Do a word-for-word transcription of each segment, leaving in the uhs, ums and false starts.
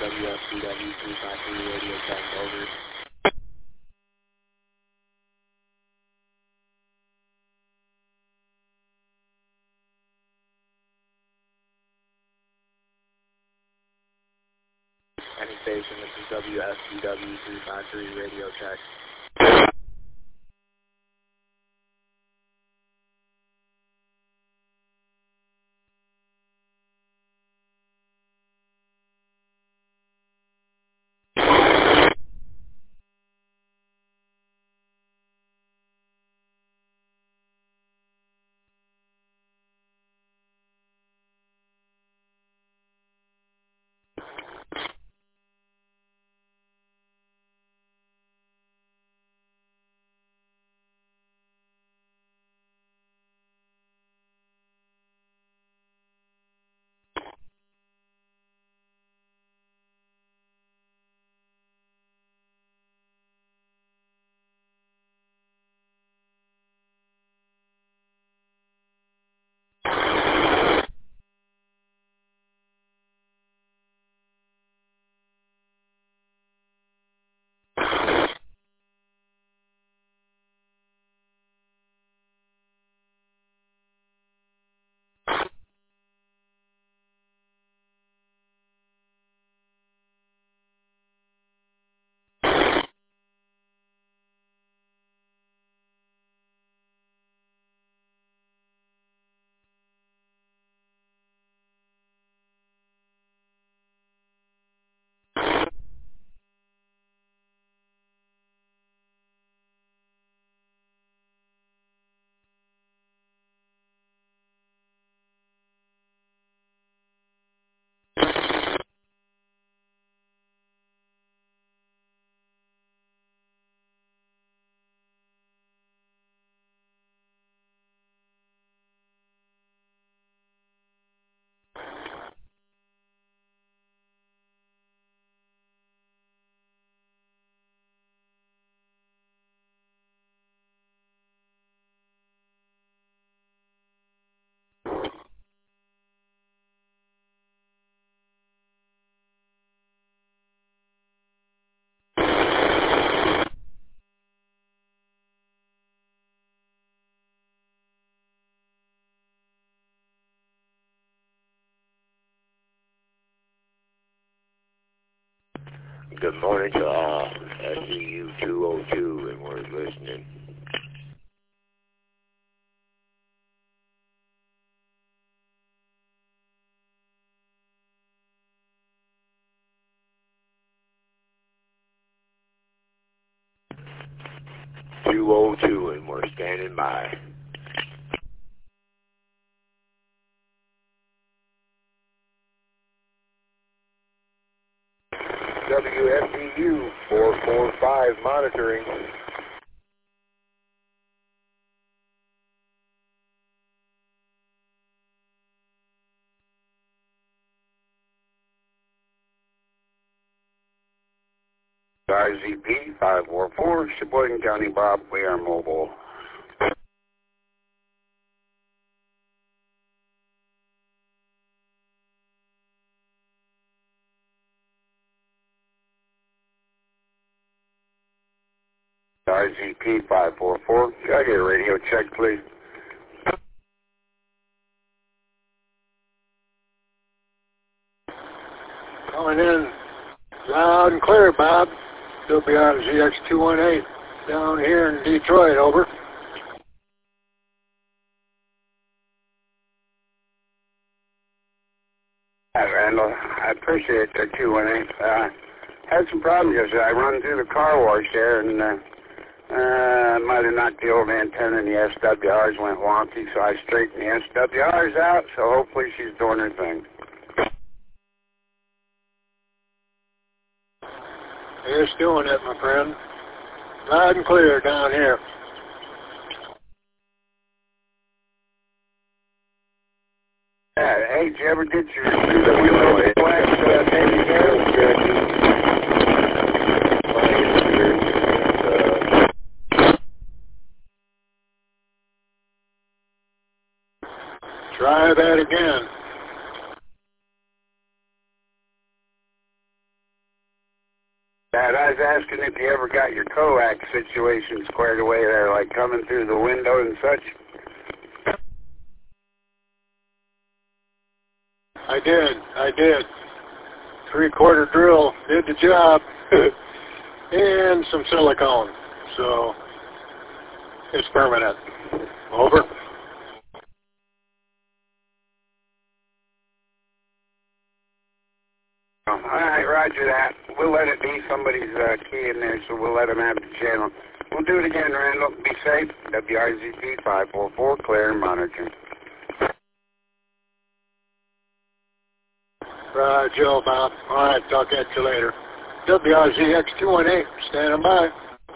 W S B W three five three radio check, over. Any station, this is W S B W three five three radio check. Good morning to all. S E U two oh two, and we're listening. two oh two, and we're standing by. W S E U four four five monitoring. R Z P five four four, Sheboygan County, Bob. We are mobile. R Z P five four four, can I get a radio check, please? Calling in loud and clear, Bob. W R Z X two one eight down here in Detroit, over. Hi, Randall. I appreciate that two one eight. Uh, had some problems yesterday. I run through the car wash there, and uh, uh, might have knocked the old antenna in the S W Rs went wonky, so I straightened the S W Rs out, so hopefully she's doing her thing. It's doing it, my friend. Loud and clear down here. Yeah, hey, did you ever get your window flash uh, taken care of? Try that again. was asking if you ever got your coax situation squared away there, like coming through the window and such. I did. I did. Three-quarter drill did the job, and some silicone. So it's permanent. Over. All right, roger that. We'll let it be. Somebody's uh, key in there, so we'll let them have the channel. We'll do it again, Randall. Be safe. W R Z P five four four, clear and monitoring. Right, Joe, Bob. All right, talk at you later. W R Z X two one eight, standing by.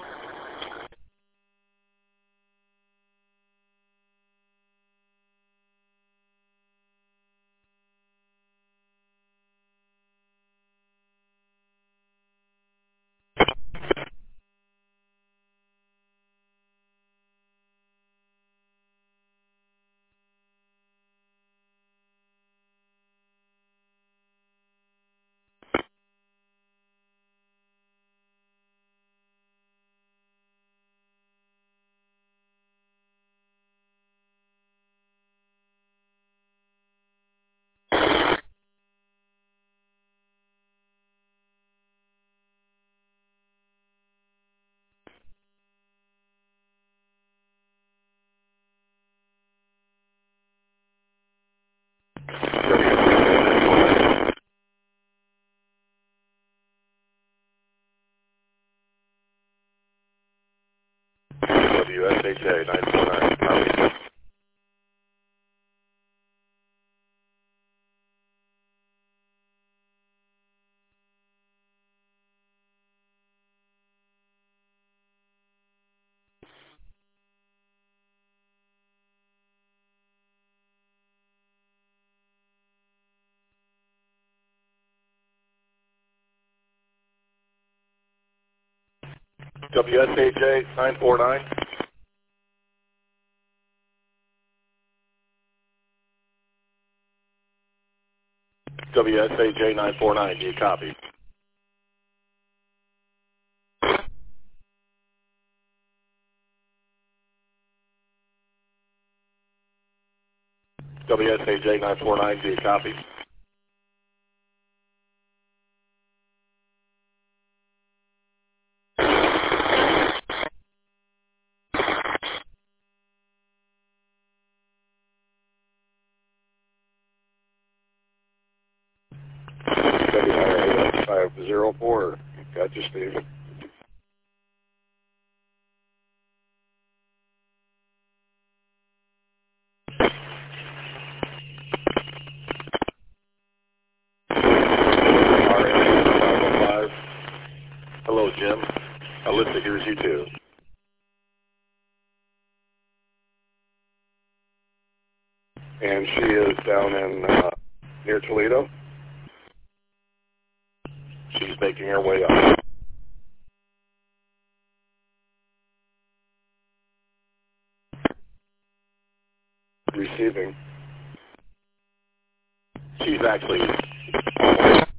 W S H A nine four nine. W S H A nine four nine. W S H A nine four nine, do you copy? W S H A nine four nine, do you copy? W R A five zero four, got you, Steve. Hello, Jim. Alyssa hears you too. And she is down in uh, near Toledo. She's making her way up. Receiving. She's actually a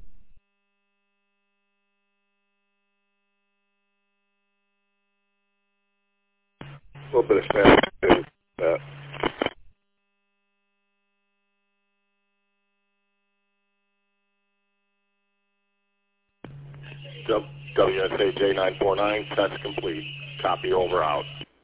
little bit of staff in that. W S H A nine four nine, that's complete. Copy, over, out.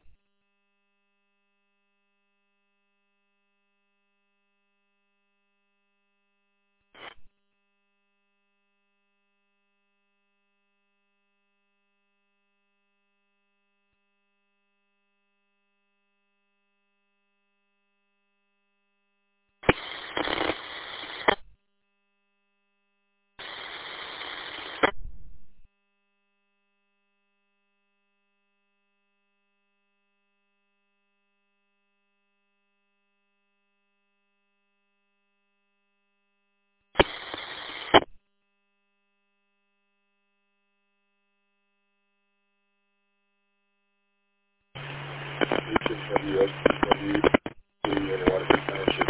W S W and Waterford Township.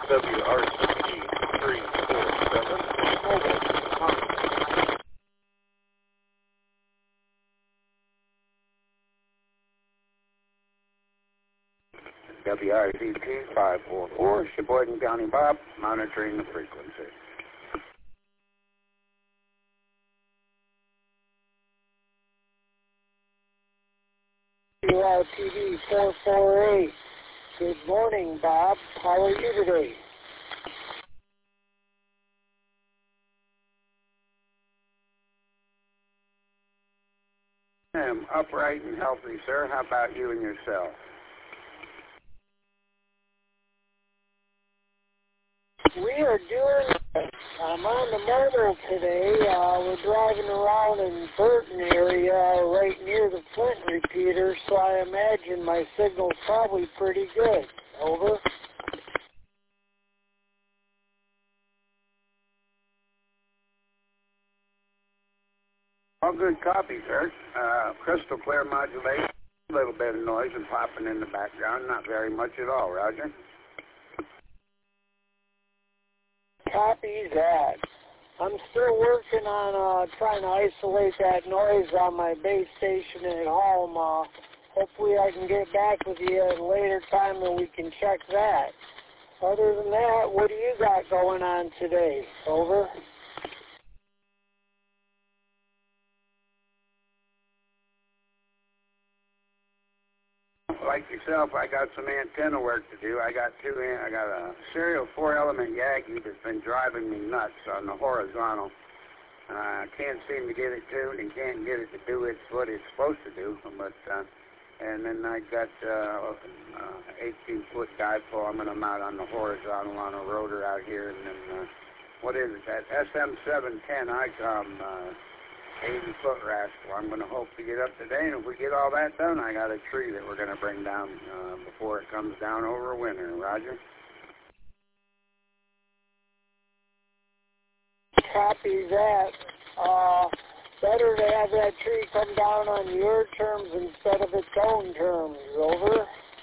W R C P three four seven, mobile. W R C P five four four, Sheboygan County Bob, monitoring the frequency. W R P D four four eight. Good morning, Bob. How are you today? I'm upright and healthy, sir. How about you and yourself? We are doing good. I'm on the motor today. Uh, we're driving around in Burton area right near the Flint repeater, so I imagine my signal's probably pretty good. Over. All good copy, sir. Uh, crystal clear modulation, a little bit of noise and popping in the background, not very much at all, Roger. Copy that. I'm still working on uh, trying to isolate that noise on my base station at home. Uh, hopefully I can get back with you at a later time and we can check that. Other than that, what do you got going on today? Over. Like yourself, I got some antenna work to do. I got two. I got a serial four-element Yagi that's been driving me nuts on the horizontal. I uh, can't seem to get it tuned and can't get it to do its what it's supposed to do. But uh, and then I got uh, uh, eighteen foot dipole. I'm gonna mount on the horizontal on a rotor out here, and then uh, what is it? That S M seven ten ICOM. Uh, eighty foot rascal. I'm going to hope to get up today, and if we get all that done, I got a tree that we're going to bring down uh, before it comes down over winter. Roger? Copy that. Uh, better to have that tree come down on your terms instead of its own terms. Over.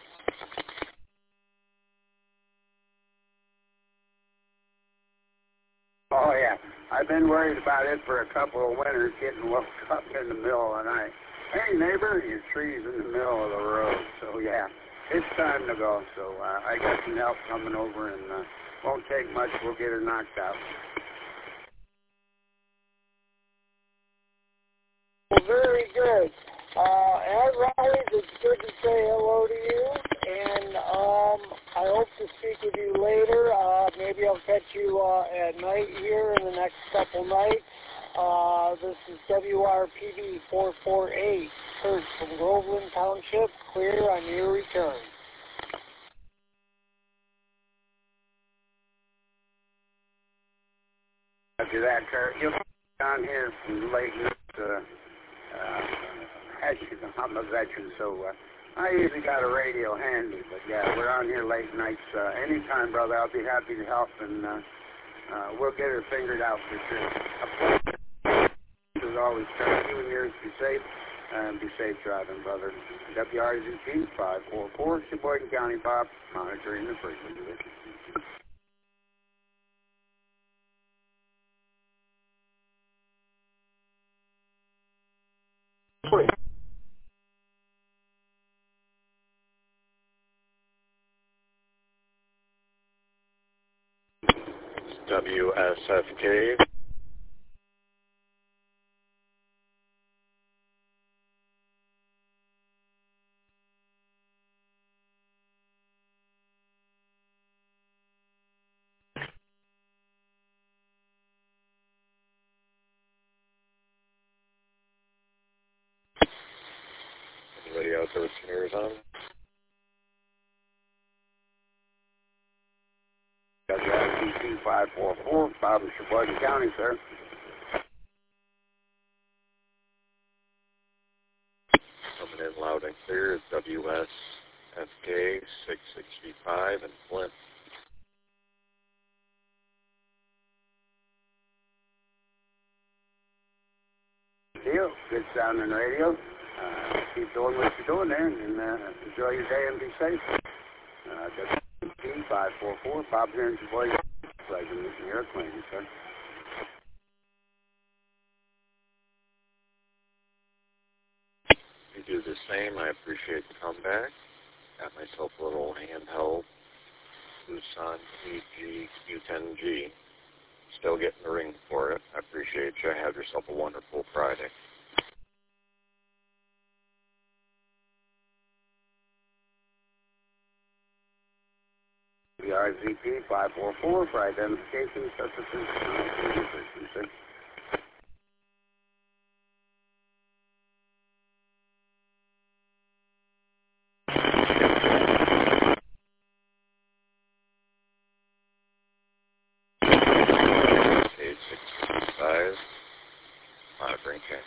Oh, yeah. I've been worried about it for a couple of winters, getting woke up in the middle of the night. Hey, neighbor, your tree's in the middle of the road. So, yeah, it's time to go. So uh, I got some help coming over, and uh, won't take much. We'll get her knocked out. Well, very good. Uh, as always, it's good to say hello to you, and um, I hope to speak with you later. Uh, maybe I'll catch you uh, at night here in the next couple nights. Uh, this is W R P D four four eight, Kurt from Groveland Township, clear on your return. After that, Kurt, you'll be down here from late night. Uh, uh, I'm a veteran, so uh, I usually got a radio handy. But yeah, we're on here late nights. Uh, anytime, brother, I'll be happy to help, and uh, uh, we'll get her fingered out for sure. As always, Kurt, you and yours be safe, and be safe driving, brother. W R Z P five four four, Sheboygan County Bob, monitoring the frequency. Please. W S F K. Anybody out there with smears on? W R C P five four four, Bob in Sheboygan County, sir. Coming in loud and clear is W S F K six sixty-five in Flint. Deal. Good sounding radio. Uh, keep doing what you're doing there, and uh, enjoy your day and be safe. Uh, W R C P five four four. Bob Hearns, your voice. Pleasure meeting your acquaintance, sir. You do the same. I appreciate the comeback. Got myself a little handheld Tucson E G U ten G. Still getting the ring for it. I appreciate you. Have yourself a wonderful Friday. The R Z P five four four for identification, substitution, and sir. eight six five, monitoring check.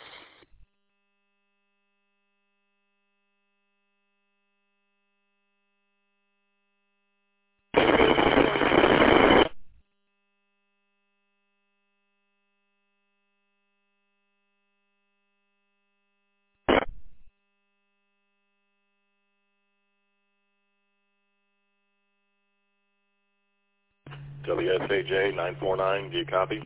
W S A J nine four nine, do you copy?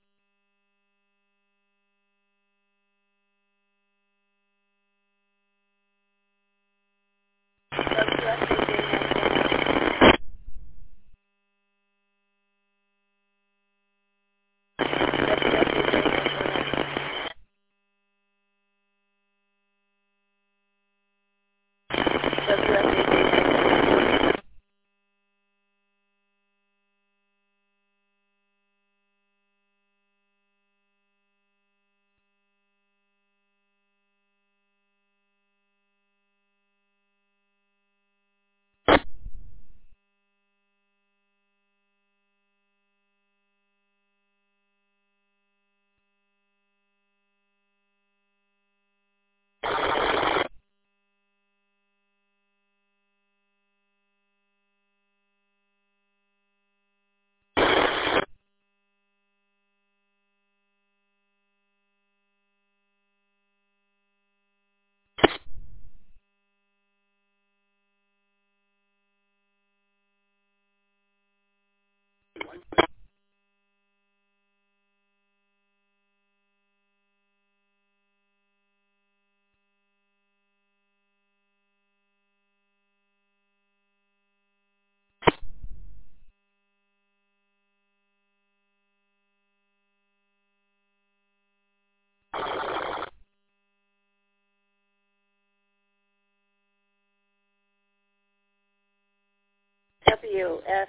W S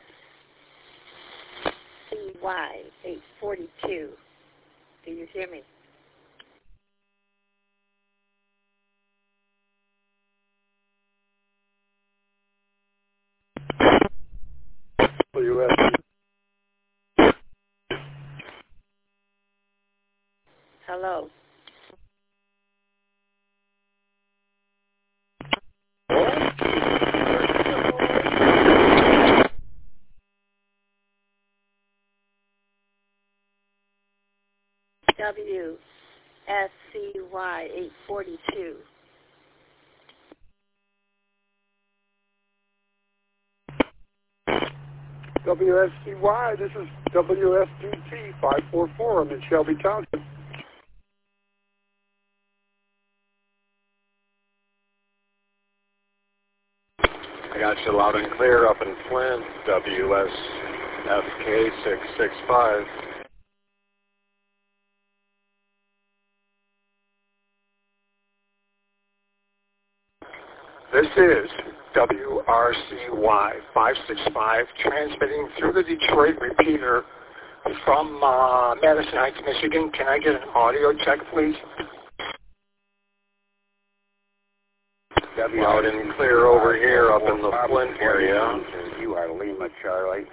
C Y eight forty-two. Do you hear me? W S. Hello. W S C Y eight forty-two. W S C Y, this is W S T T five four four. I'm in Shelby Township. I got you loud and clear up in Flint, W S F K six six five. This is W R C Y five six five, transmitting through the Detroit repeater from uh, Madison Heights, Michigan. Can I get an audio check, please? Loud and clear over here up in the Flint area. You are Lima Charlie.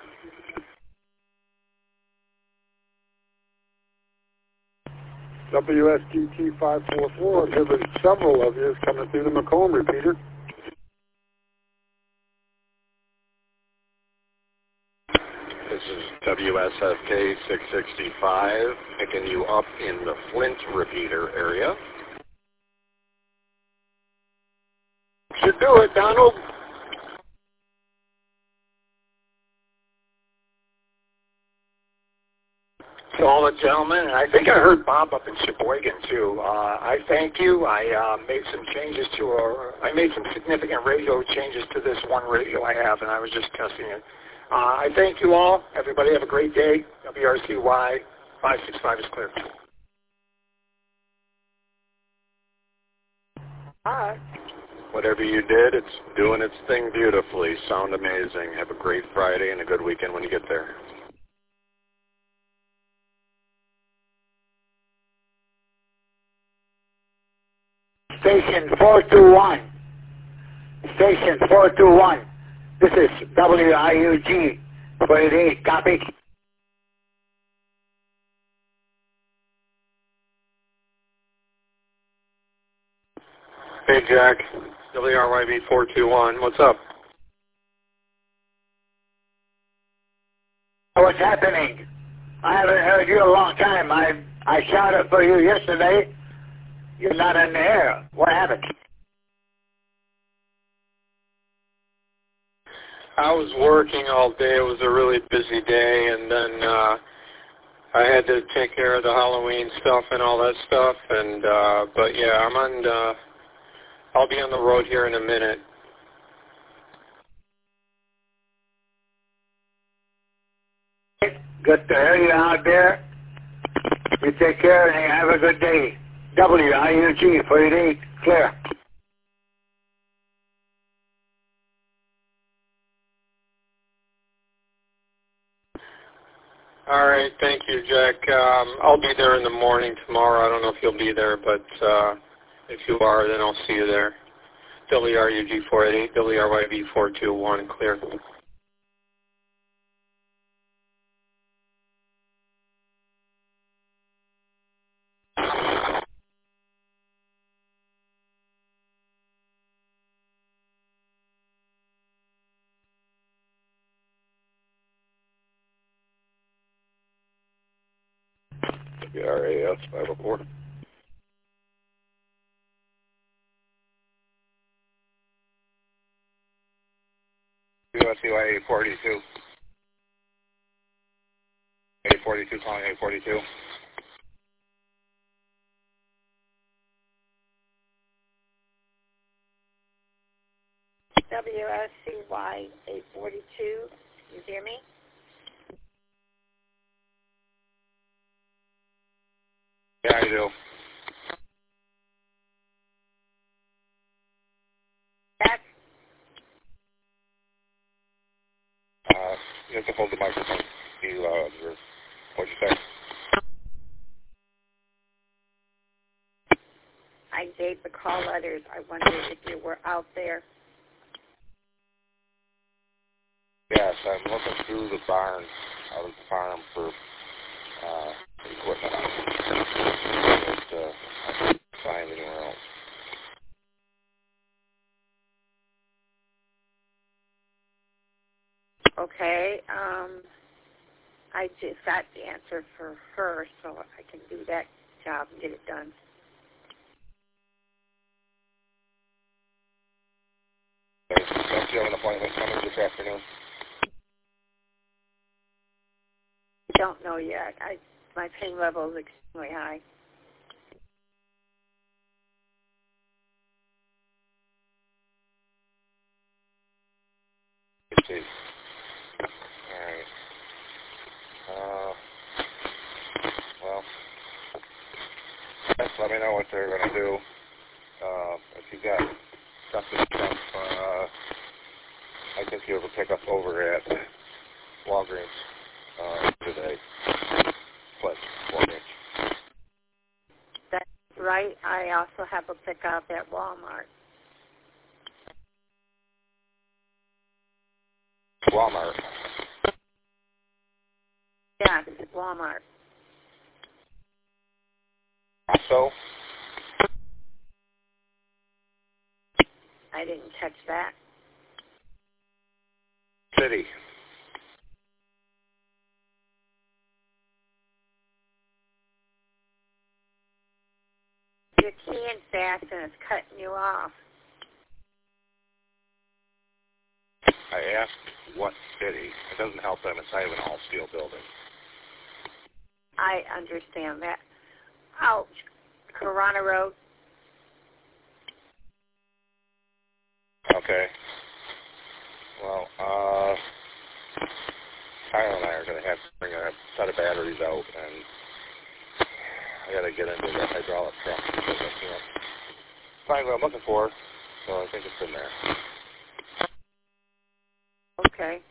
W S T T five four four, there were several of you coming through the Macomb repeater. This is W S F K six sixty-five, picking you up in the Flint repeater area. Should do it, Donald. to all the gentlemen, and I think I heard Bob up in Sheboygan too. Uh, I thank you. I uh, made some changes to, a, I made some significant radio changes to this one radio I have, and I was just testing it. Uh, I thank you all. Everybody have a great day. W R C Y five six five is clear. Hi. Whatever you did, it's doing its thing beautifully. Sound amazing. Have a great Friday and a good weekend when you get there. Station four two one. Station four two one. This is W I U G forty-eight. Copy. Hey, Jack. W R Y B four two one. What's up? What's happening? I haven't heard you a long time. I I shouted for you yesterday. You're not in the air. What happened? I was working all day. It was a really busy day, and then uh, I had to take care of the Halloween stuff and all that stuff. And uh, but yeah, I'm on. Uh, I'll be on the road here in a minute. Good to hear you out there. You take care and have a good day. W I U G forty-eight, clear. All right, thank you, Jack. Um, I'll be there in the morning tomorrow. I don't know if you'll be there, but uh, if you are, then I'll see you there. W R U G four eight eight, W R Y B four two one, clear. W R A S five oh four. U S C Y eight forty-two. eight forty-two calling eight forty-two. W S C Y eight forty-two. You hear me? Yeah, I do. Jack? Uh, you have to hold the microphone. You, uh, your, what'd you say? I gave the call letters. I wondered if you were out there. Yes, I'm looking through the barn out of the farm for uh, equipment. But, uh, I can't find anywhere else. Okay. Um, I just got the answer for her, so I can do that job and get it done. Don't you have an appointment coming this afternoon? Don't know yet. I my pain level is extremely high. Let's see. All right. Uh, well, just let me know what they're going to do. Uh, if you got something from, uh, I think you have a pickup over at Walgreens uh, today. Plus, four inch. That's right. I also have a pickup at Walmart. Walmart. Yes, Walmart. So? I didn't catch that. City. You're keying fast and it's cutting you off. I asked what city. It doesn't help them. It's not even an all-steel building. I understand that. Ouch. Corona Road. Okay. Well, uh, Kyle and I are going to have to bring a set of batteries out, and I got to get into the hydraulic truck because I can't find what I'm looking for, so I think it's in there. Okay.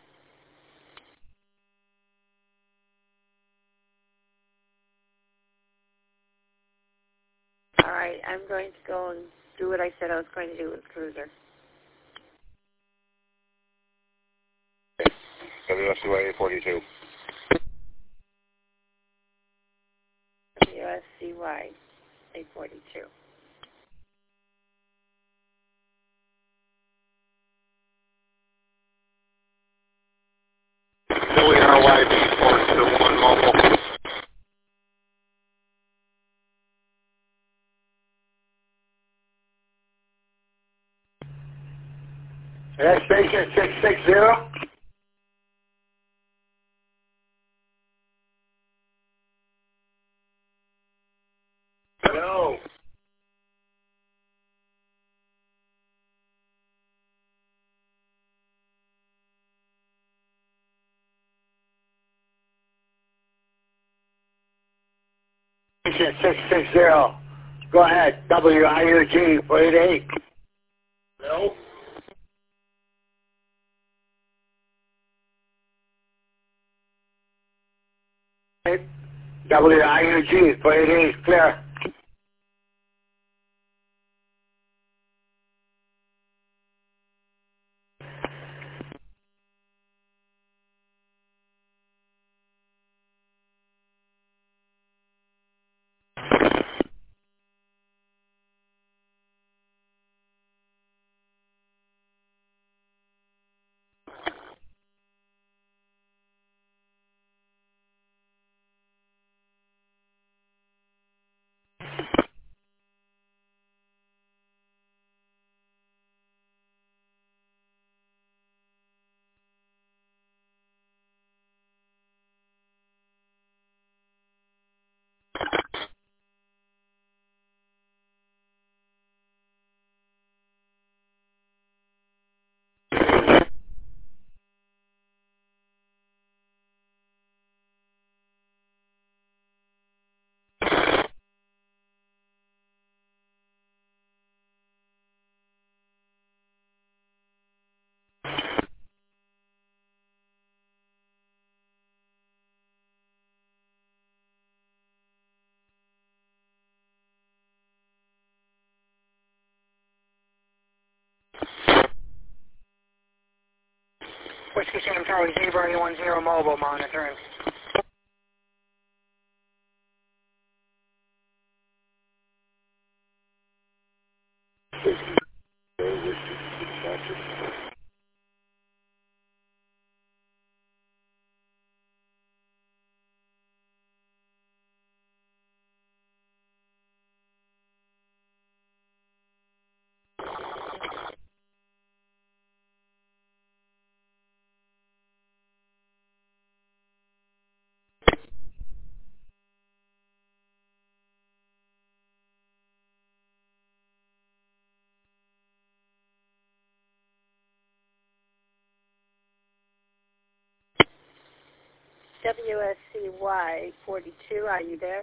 All right, I'm going to go and do what I said I was going to do with Cruiser. W S C Y eight forty-two. W S C Y eight forty-two. W R Y B four two one mobile. That's station six six zero. No. Station six six zero. Go ahead. W I U G four eight eight. No. W I U G four eight eight, clear. Whiskey Sam Charlie Zebra eight one zero mobile monitoring. W S C Y eight forty-two, are you there?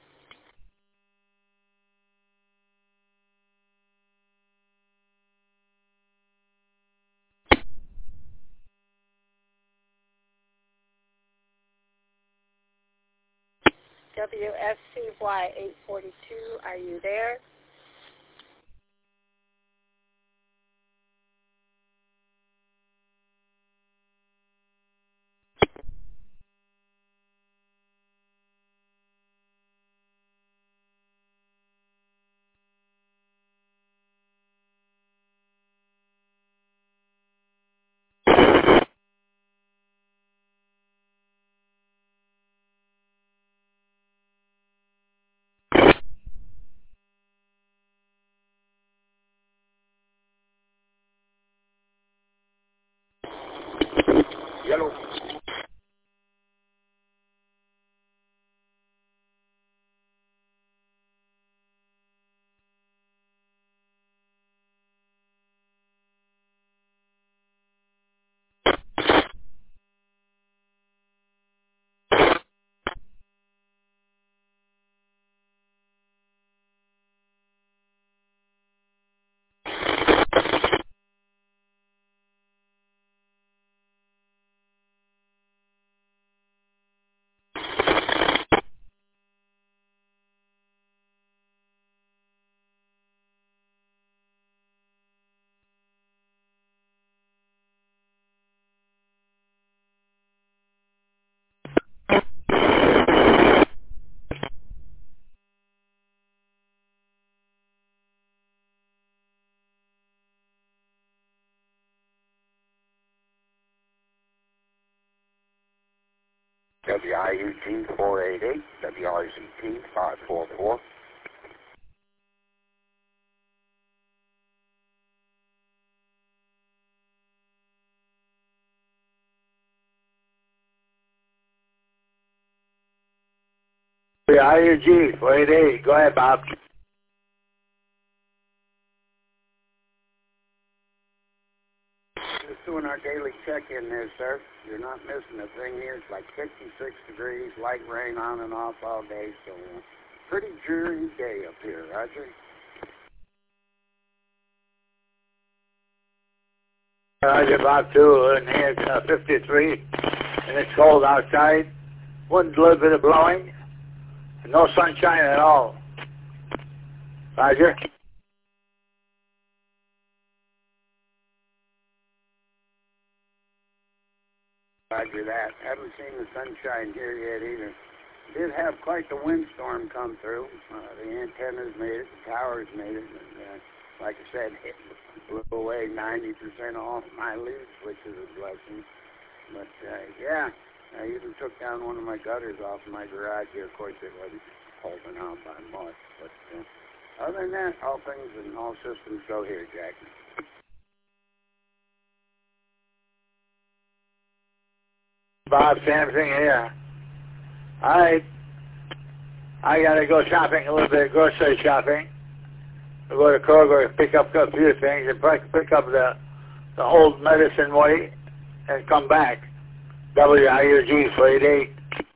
W S C Y eight forty-two, are you there? Yellow. W I U G four eight eight, W R Z P five four four. W I U G four eight eight, go ahead, Bob. Just doing our daily check-in there, sir. You're not missing a thing here. It's like fifty-six degrees, light rain on and off all day, so uh, pretty dreary day up here, Roger. Roger, Bob, too, and here it's uh, fifty-three, and it's cold outside. Wind, a little bit of blowing, and no sunshine at all. Roger. Roger that. Haven't seen the sunshine here yet either. Did have quite the windstorm come through. Uh, the antennas made it, the towers made it, and uh, like I said, it blew away ninety percent off my leaves, which is a blessing. But uh, yeah, I even took down one of my gutters off my garage here. Of course, it wasn't holding out by much, but uh, other than that, all things and all systems go here, Jackie. Bob, same thing here. I I gotta go shopping a little bit, grocery shopping. I'll go to Kroger and pick up a few things and pick up the the old medicine weight and come back. W I U G four eight eight.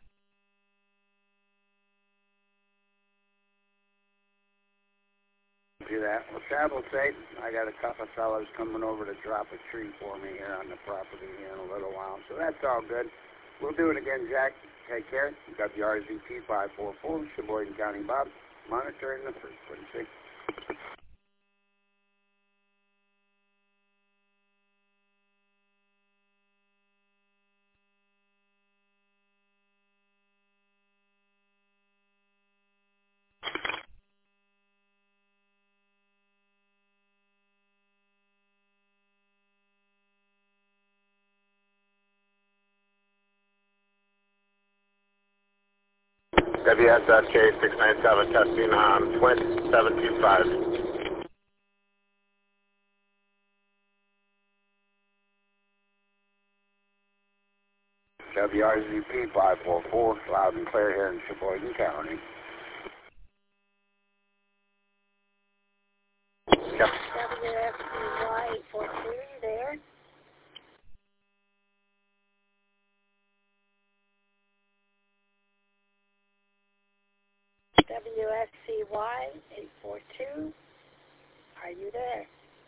Do that. Well, travel safe. I got a couple of fellows coming over to drop a tree for me here on the property here in a little while, so that's all good. We'll do it again, Jack. Take care. W R Z P five four four, Sheboygan County Bob, monitoring the frequency. W S S K six nine seven testing on Twin seven two five. W R Z P five four four, loud and clear here in Sheboygan County. W S C Y eight four two, there. W S C Y eight four two, are you there?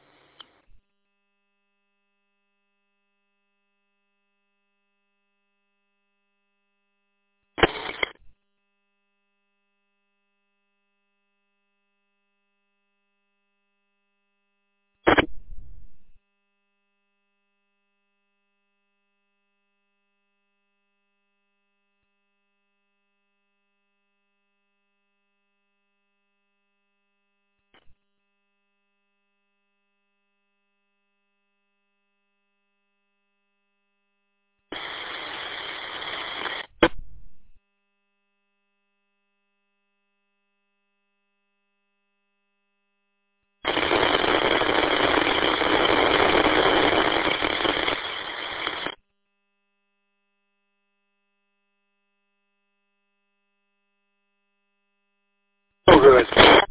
Oh, good.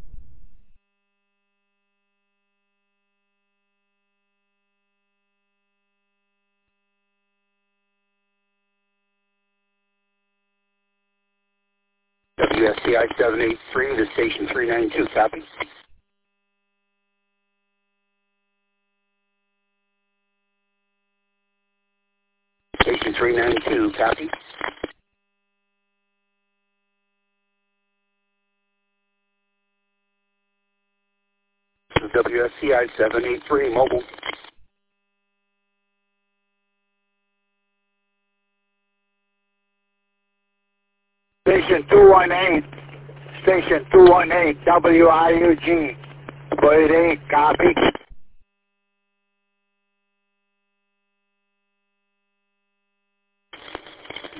W S C I seven eight three to station three nine two, copy. Station three nine two, copy. W S C I seven eight three, mobile. Station two one eight, Station two one eight, W I U G four eight eight, copy.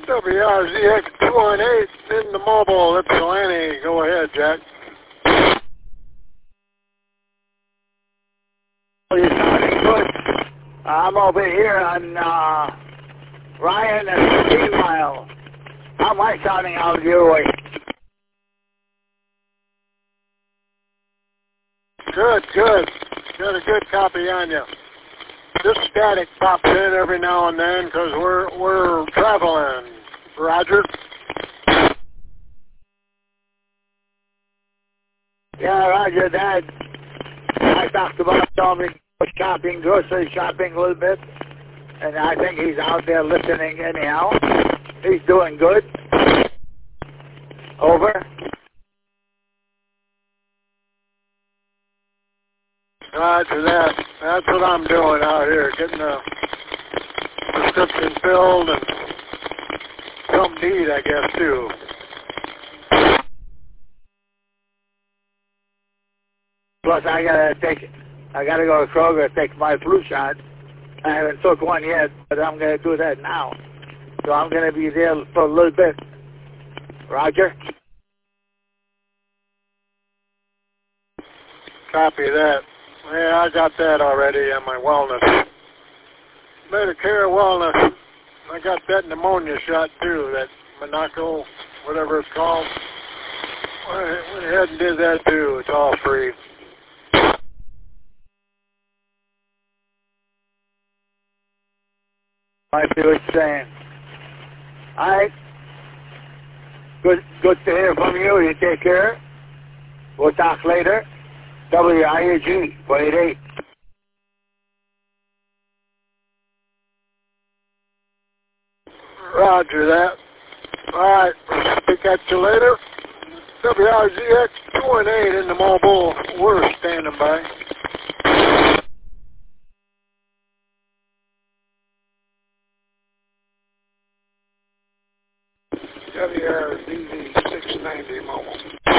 W R Z X two one eight in the mobile, Ypsilanti. Go ahead, Jack. You're sounding good. I'm over here on uh, Ryan and fifteen mile. How am I sounding out your way? Good, good. Got a good copy on you. This static pops in every now and then because we're we're traveling. Roger. Yeah, Roger that. I talked about Tommy shopping, grocery shopping a little bit, and I think he's out there listening anyhow. He's doing good. Over. Roger that. That's what I'm doing out here, getting a prescription filled and something to eat, I guess, too. Plus, I gotta take, I gotta go to Kroger and take my flu shot. I haven't took one yet, but I'm gonna do that now. So I'm gonna be there for a little bit. Roger. Copy that. Yeah, I got that already on my wellness. Medicare wellness. I got that pneumonia shot too, that Monaco, whatever it's called. I went ahead and did that too. It's all free. I see what you're saying. All right. Good, good to hear from you. You take care. We'll talk later. W I A G, four eight eight. Roger that. All right. Speak at you later. W R Z X two one eight in the mobile. We're standing by. W R Z Z six ninety mobile.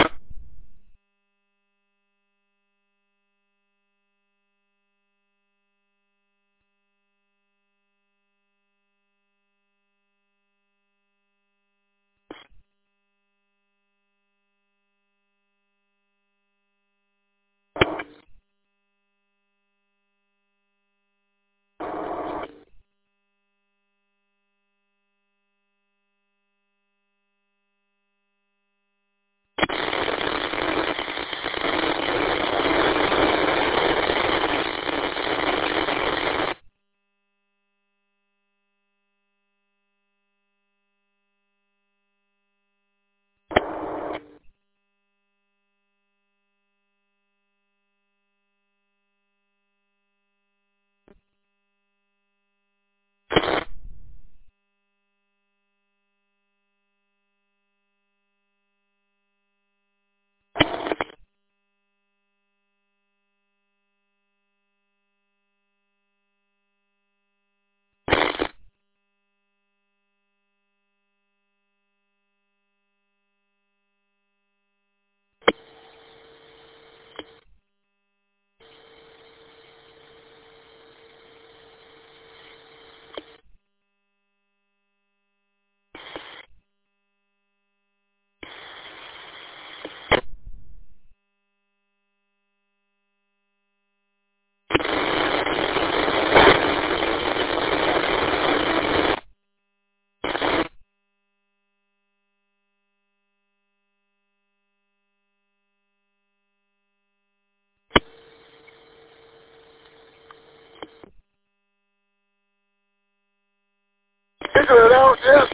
Figure it out, yes.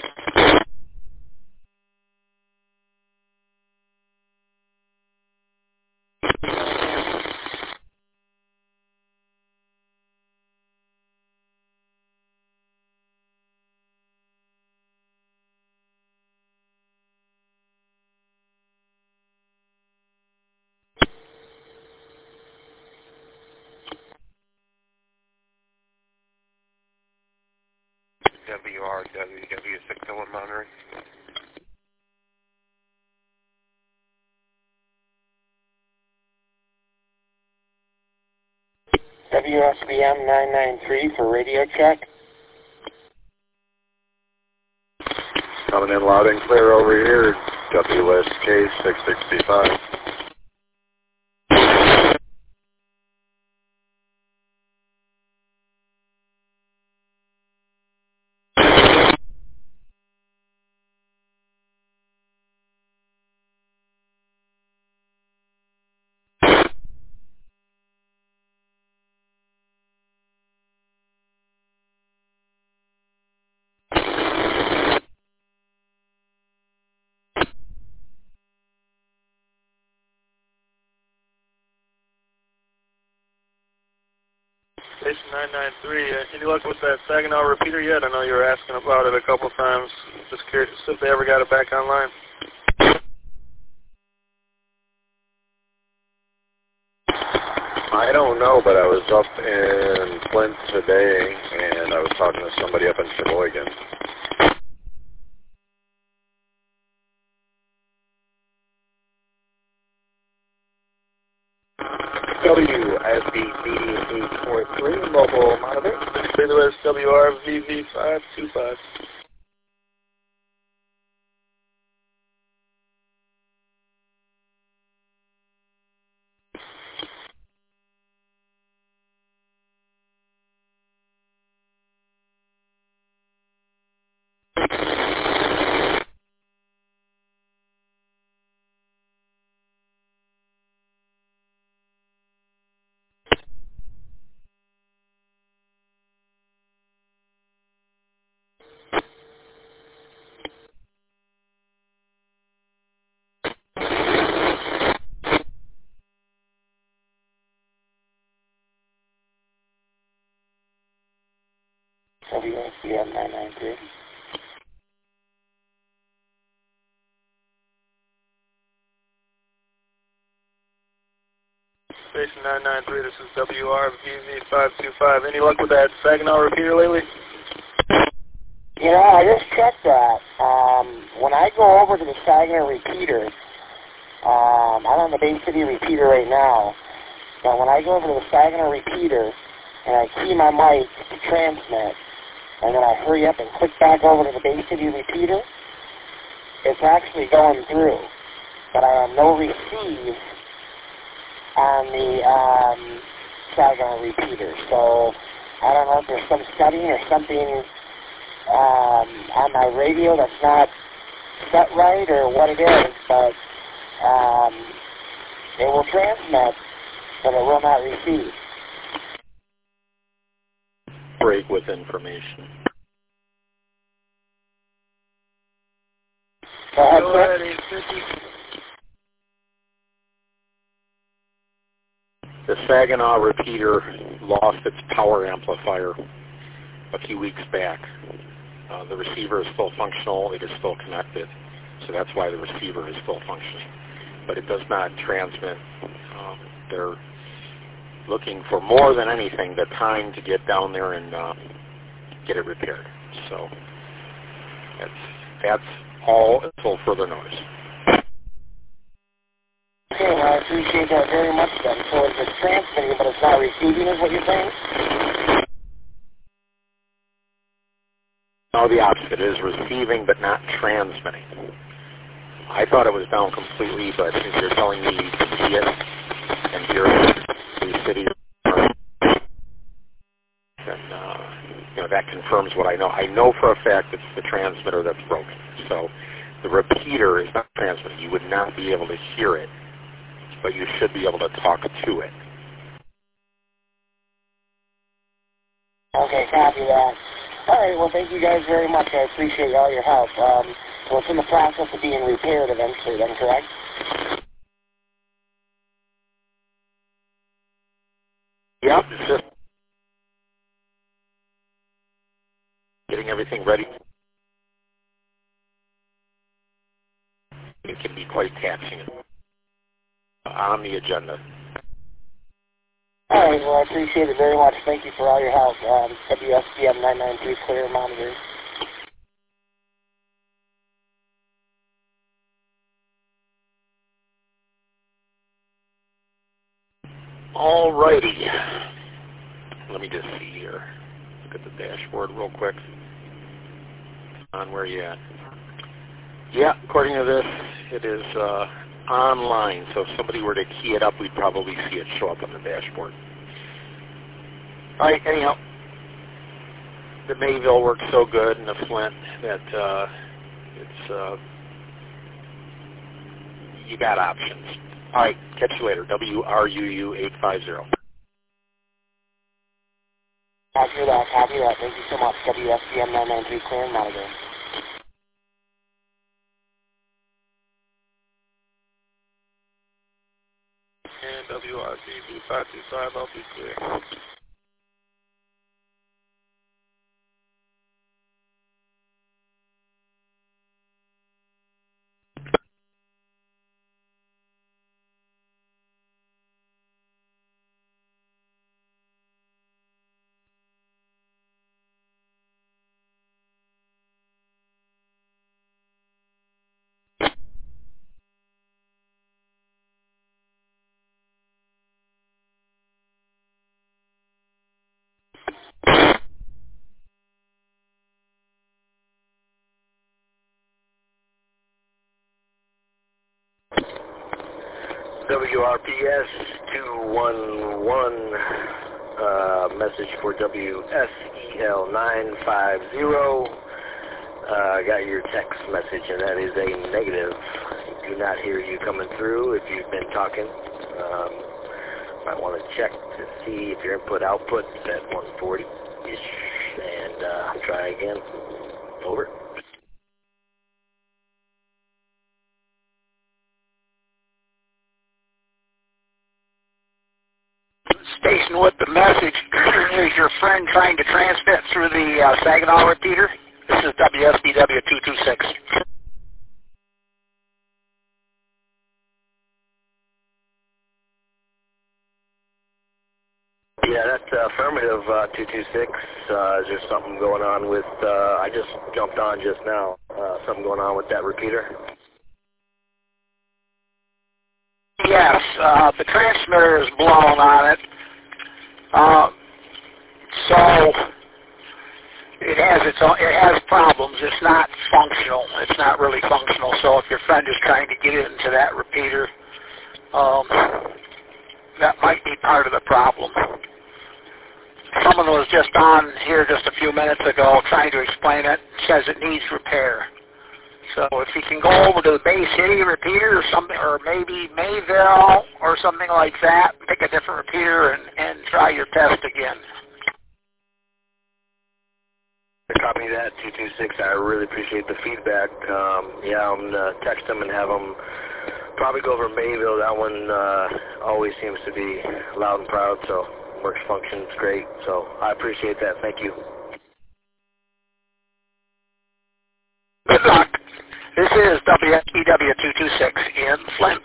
W R W W six oh one monitoring. W S B M nine nine three for radio check. Coming in loud and clear over here, W S K six sixty-five. Station nine nine three, uh, any luck with that Saginaw repeater yet? I know you were asking about it a couple of times. Just curious if they ever got it back online. I don't know, but I was up in Flint today, and I was talking to somebody up in Sheboygan. W S B B eight four three, mobile monitor. W S W R V V five two five. W S B M nine nine three. Station nine nine three, this is W R V V five two five. Any luck with that Saginaw repeater lately? You know, I just checked that. Um, when I go over to the Saginaw repeater, um, I'm on the Bay City repeater right now, but when I go over to the Saginaw repeater and I key my mic to transmit, and then I hurry up and click back over to the Bay City repeater, it's actually going through. But I have no receive on the um, Saginaw repeater. So I don't know if there's some setting or something um, on my radio that's not set right or what it is, but um, it will transmit, but it will not receive. Break with information. Go ahead, Go ahead, eight fifty. The Saginaw repeater lost its power amplifier a few weeks back. Uh, the receiver is still functional. It is still connected. So that's why the receiver is still functioning. But it does not transmit. Um, they're looking for more than anything the time to get down there and uh, get it repaired. So that's, that's all until further notice. Okay, well, I appreciate that very much then. So it's transmitting, but it's not receiving, is what you're saying? No, the opposite. It is receiving but not transmitting. I thought it was down completely, but if you're telling me you can see it and hear it, these cities, then uh, you know, that confirms what I know. I know for a fact it's the transmitter that's broken. So the repeater is not transmitting. You would not be able to hear it, but you should be able to talk to it. Okay, copy that. All right, well, thank you guys very much. I appreciate all your help. Um, so it's in the process of being repaired eventually then, correct? Yep, it's just getting everything ready. It can be quite taxing on the agenda. All right, well, I appreciate it very much. Thank you for all your help. Um, W S B M nine nine three clear monitor. All righty. Let me just see here. Look at the dashboard real quick. On where you at? Yeah, according to this, it is uh, online. So if somebody were to key it up, we'd probably see it show up on the dashboard. All right, anyhow, the Mayville works so good and the Flint that uh, it's uh, you got options. All right, catch you later. W R U U eight five zero. Copy that, copy that. Thank you so much. W S C M nine nine three, clear and monitor. And W R C B five two five, I'll be clear. W R P S two one one, uh, message for W S E L nine five zero. Uh, got your text message, and that is a negative. Do not hear you coming through if you've been talking. Um, I want to check to see if your input output is at one forty-ish, and uh, try again. Over. Station with the message is your friend trying to transmit through the uh, Saginaw repeater. This is W S B W two two six. Yeah, that's uh, affirmative, uh, two two six. Uh, is there something going on with, uh, I just jumped on just now, uh, something going on with that repeater? Yes, uh, the transmitter is blown on it. Uh, so it has its own, it has problems. It's not functional. It's not really functional. So if your friend is trying to get it into that repeater, um, that might be part of the problem. Someone was just on here just a few minutes ago trying to explain it. Says it needs repair. So if you can go over to the Bay City repeater or something, or maybe Mayville or something like that, pick a different repeater and, and try your test again. Copy that, two two six. I really appreciate the feedback. Um, yeah, I'm going to text them and have them probably go over Mayville. That one uh, always seems to be loud and proud, so works, functions great. So I appreciate that. Thank you. Good luck. This is W S B W two two six in Flint.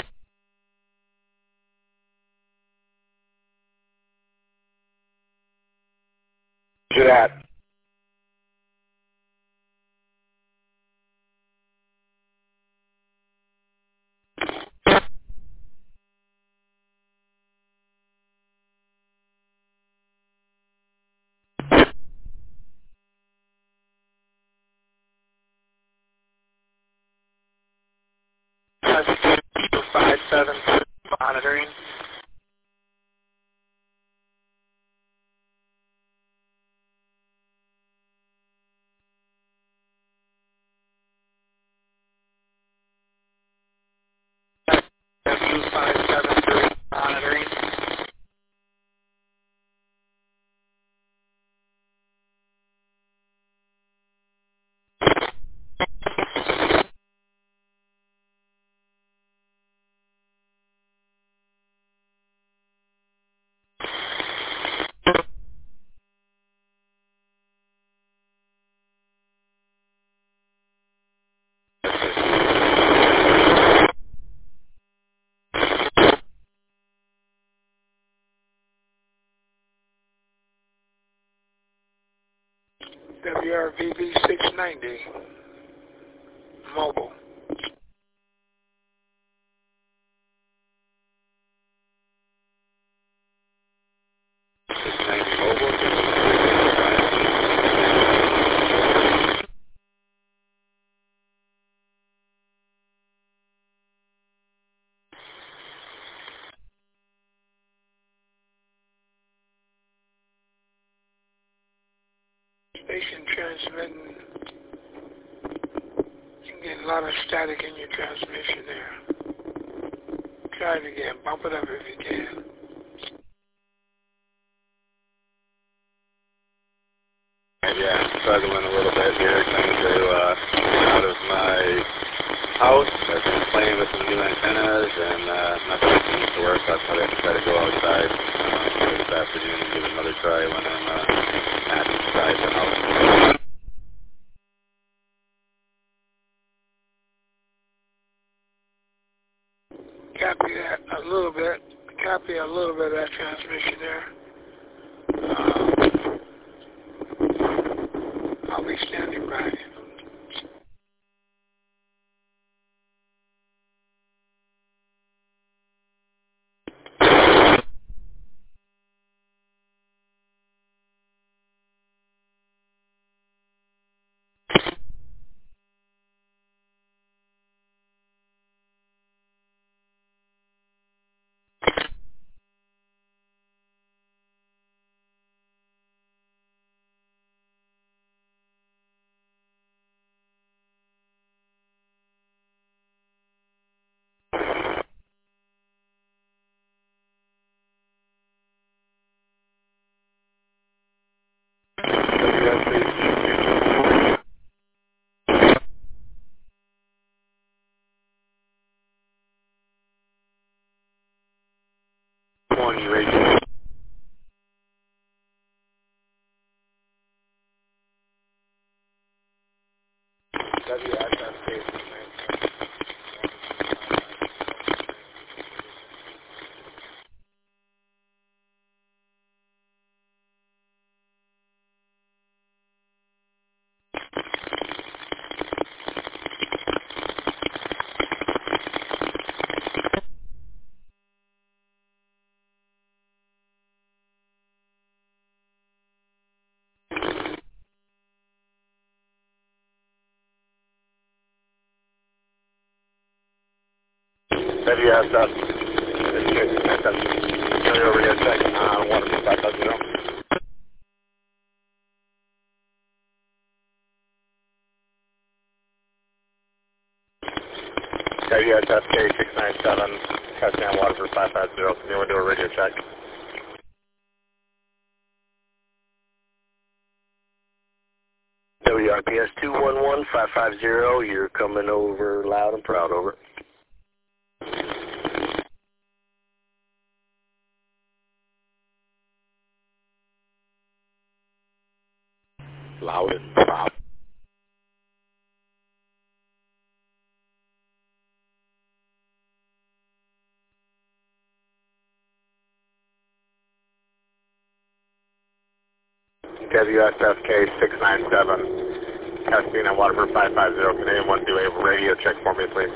Do that. five seven monitoring. W five seven three monitoring. W R V B six ninety, mobile. six ninety mobile. station transmitting. You can get a lot of static in your transmission there. Try it again. Bump it up if you can. Yeah, I'm struggling a little bit here trying to uh, get out of my house. I've been playing with some new antennas and uh, nothing seems to work. So I probably have to try to go outside uh, this afternoon and give it another try when I'm uh, at inside the house. Copy that a little bit. Copy a little bit of that transmission there. Um, I'll be standing by. twenty radio. W S S station. W S S. Carry over here, check on one five five zero. W S S K six nine seven, testing on Waterford five five zero. Can anyone do a radio check? W R P S two one one five five zero, you're coming over loud and proud, over. Loud and proud. W S S K six nine seven, testing on Waterford five five zero. Can anyone do a radio check for me, please?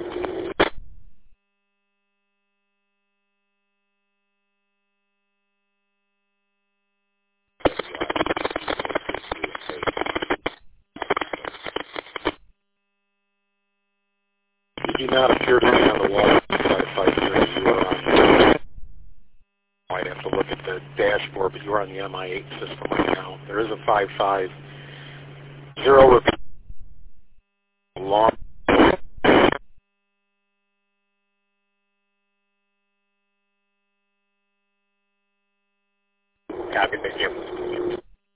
You do not appear to be on the water five five zero. You are on. I'd have to look at the dashboard, but you are on the M I eight system right now. There is a five five zero repeat. Long. Copy, thank you.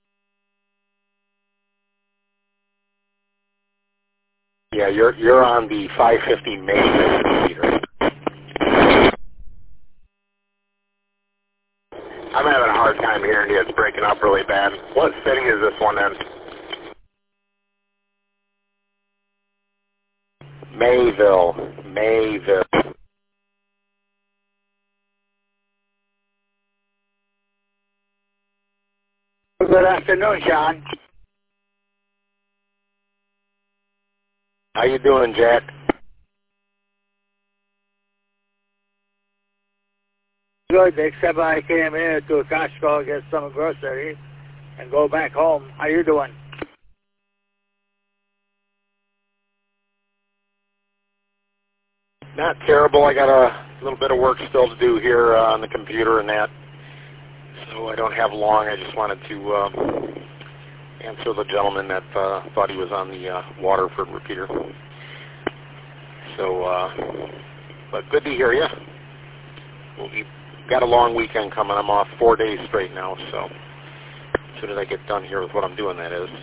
Yeah, you're you're on the five fifty main repeater. I'm having a hard time hearing you. It's breaking up really bad. What city is this one in? Mayville. Mayville. Good afternoon, Sean. How you doing, Jack? Good, except I came here to Costco, get some groceries, and go back home. How you doing? Not terrible. I got a little bit of work still to do here uh, on the computer and that, so I don't have long. I just wanted to uh, answer the gentleman that uh, thought he was on the uh, Waterford repeater. So, uh, but good to hear you. Well, we've got a long weekend coming. I'm off four days straight now, so as soon as I get done here with what I'm doing, that is.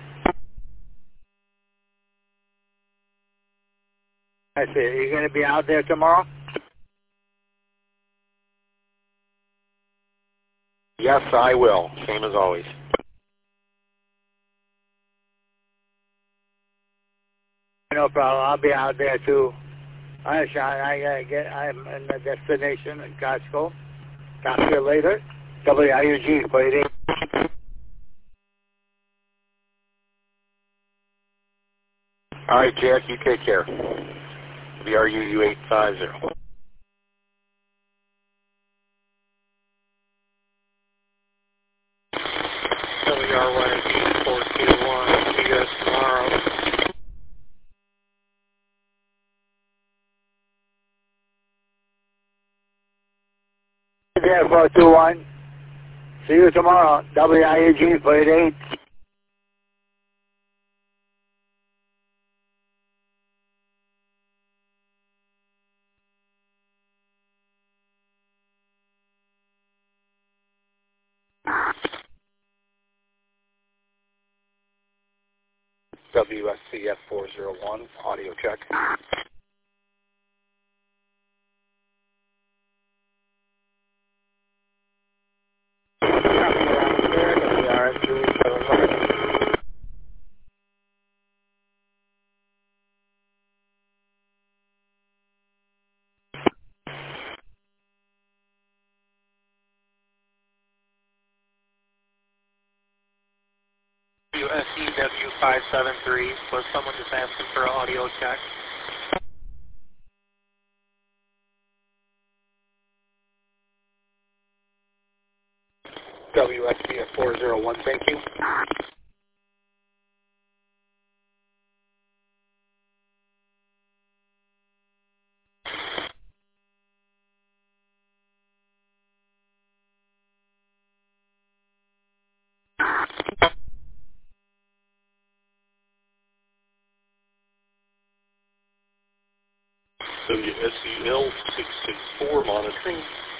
I see. Are you going to be out there tomorrow? Yes, I will. Same as always. No problem. I'll be out there too. All right, Sean. I gotta get. I'm in the destination in Costco. Talk to you later. W I U G waiting. All right, Jack. You take care. W R U U eight five zero. W R Y G four two one. See you guys tomorrow. Yeah, four two one. See you tomorrow. W I U G four eight eight. W S C F four zero one, audio check. W S E W five seven three, was someone just asking for an audio check? W S C F four zero one, thank you. W S E L six six four monitoring.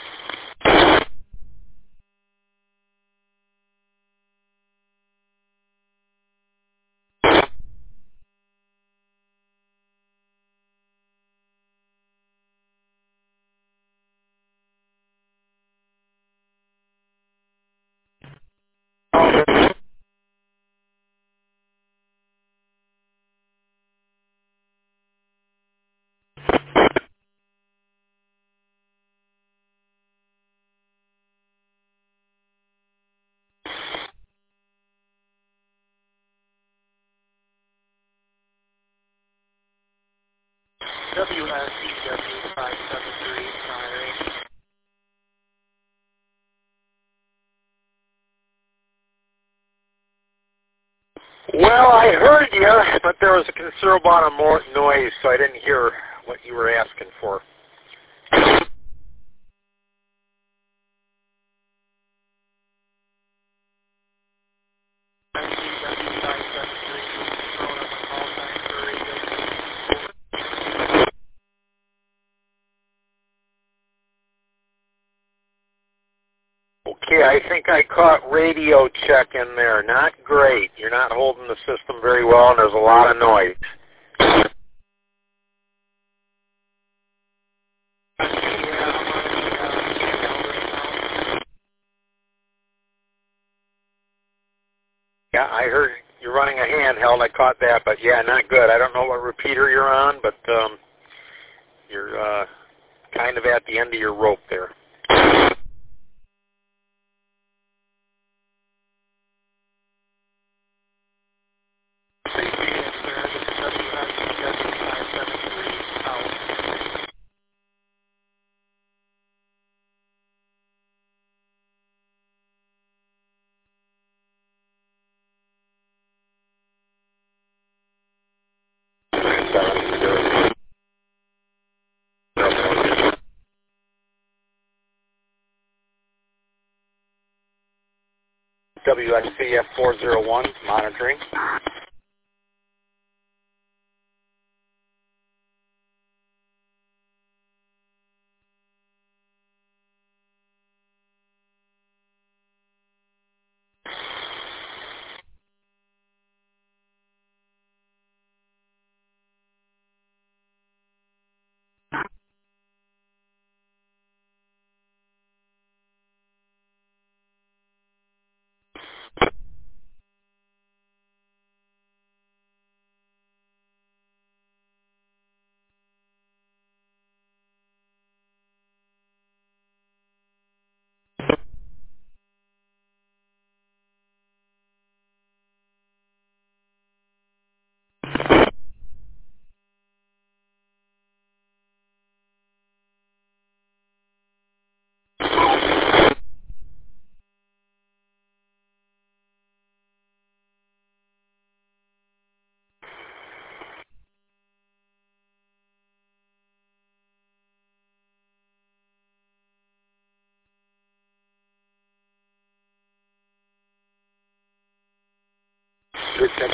W S E W five seven three, sorry. Well, I heard you, but there was a considerable amount of more noise, so I didn't hear what you were asking for. Okay, I think I caught radio check in there. Not great. You're not holding the system very well, and there's a lot of noise. Yeah, I heard you're running a handheld. I caught that, but yeah, not good. I don't know what repeater you're on, but um, you're uh, kind of at the end of your rope there. W S C F four oh one, monitoring. Good check.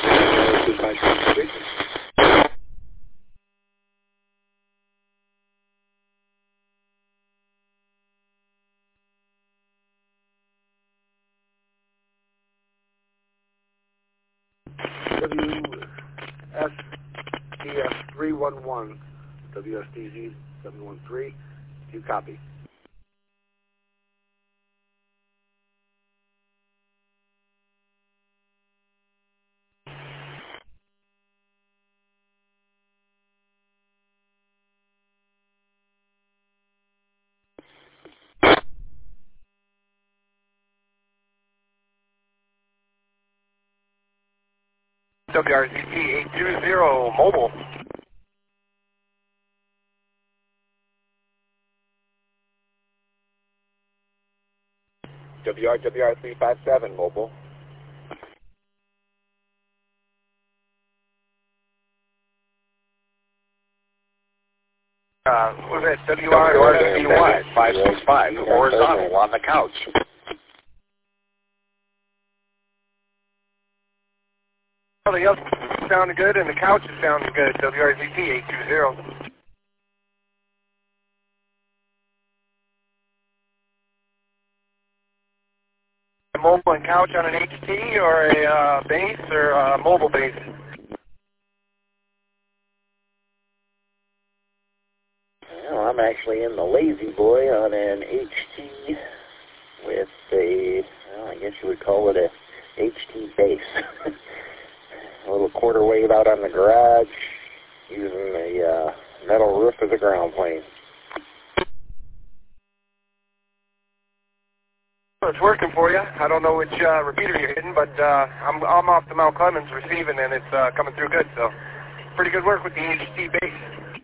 W S D F three one one, W S D Z seven one three, you copy. W R Z T eight two zero, mobile. W R W R three five seven, mobile. Uh, what was that? W R S B Y five six five, horizontal on the couch. Well, the other sounded good, and the couch is sounding good. W R Z T eight two zero. A mobile and couch on an H T or a uh, base or a mobile base? Well, I'm actually in the Lazy Boy on an H T with a, well, I guess you would call it a H T base. A little quarter wave out on the garage using a uh, metal roof as a ground plane. It's working for you. I don't know which uh, repeater you're hitting, but uh, I'm, I'm off the Mount Clemens receiving, and it's uh, coming through good. So pretty good work with the H T base.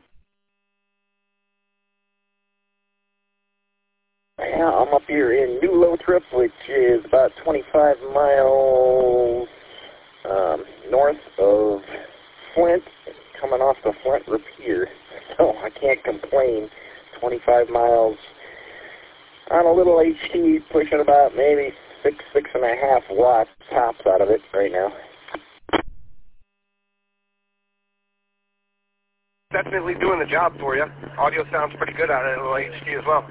Yeah, I'm up here in New Lothrop, which is about twenty-five miles um, north of Flint, coming off the Flint repeater. So I can't complain. twenty-five miles on a little H T, pushing about maybe six, six and a half watts tops out of it right now. Definitely doing the job for you. Audio sounds pretty good out of it, a little H T as well.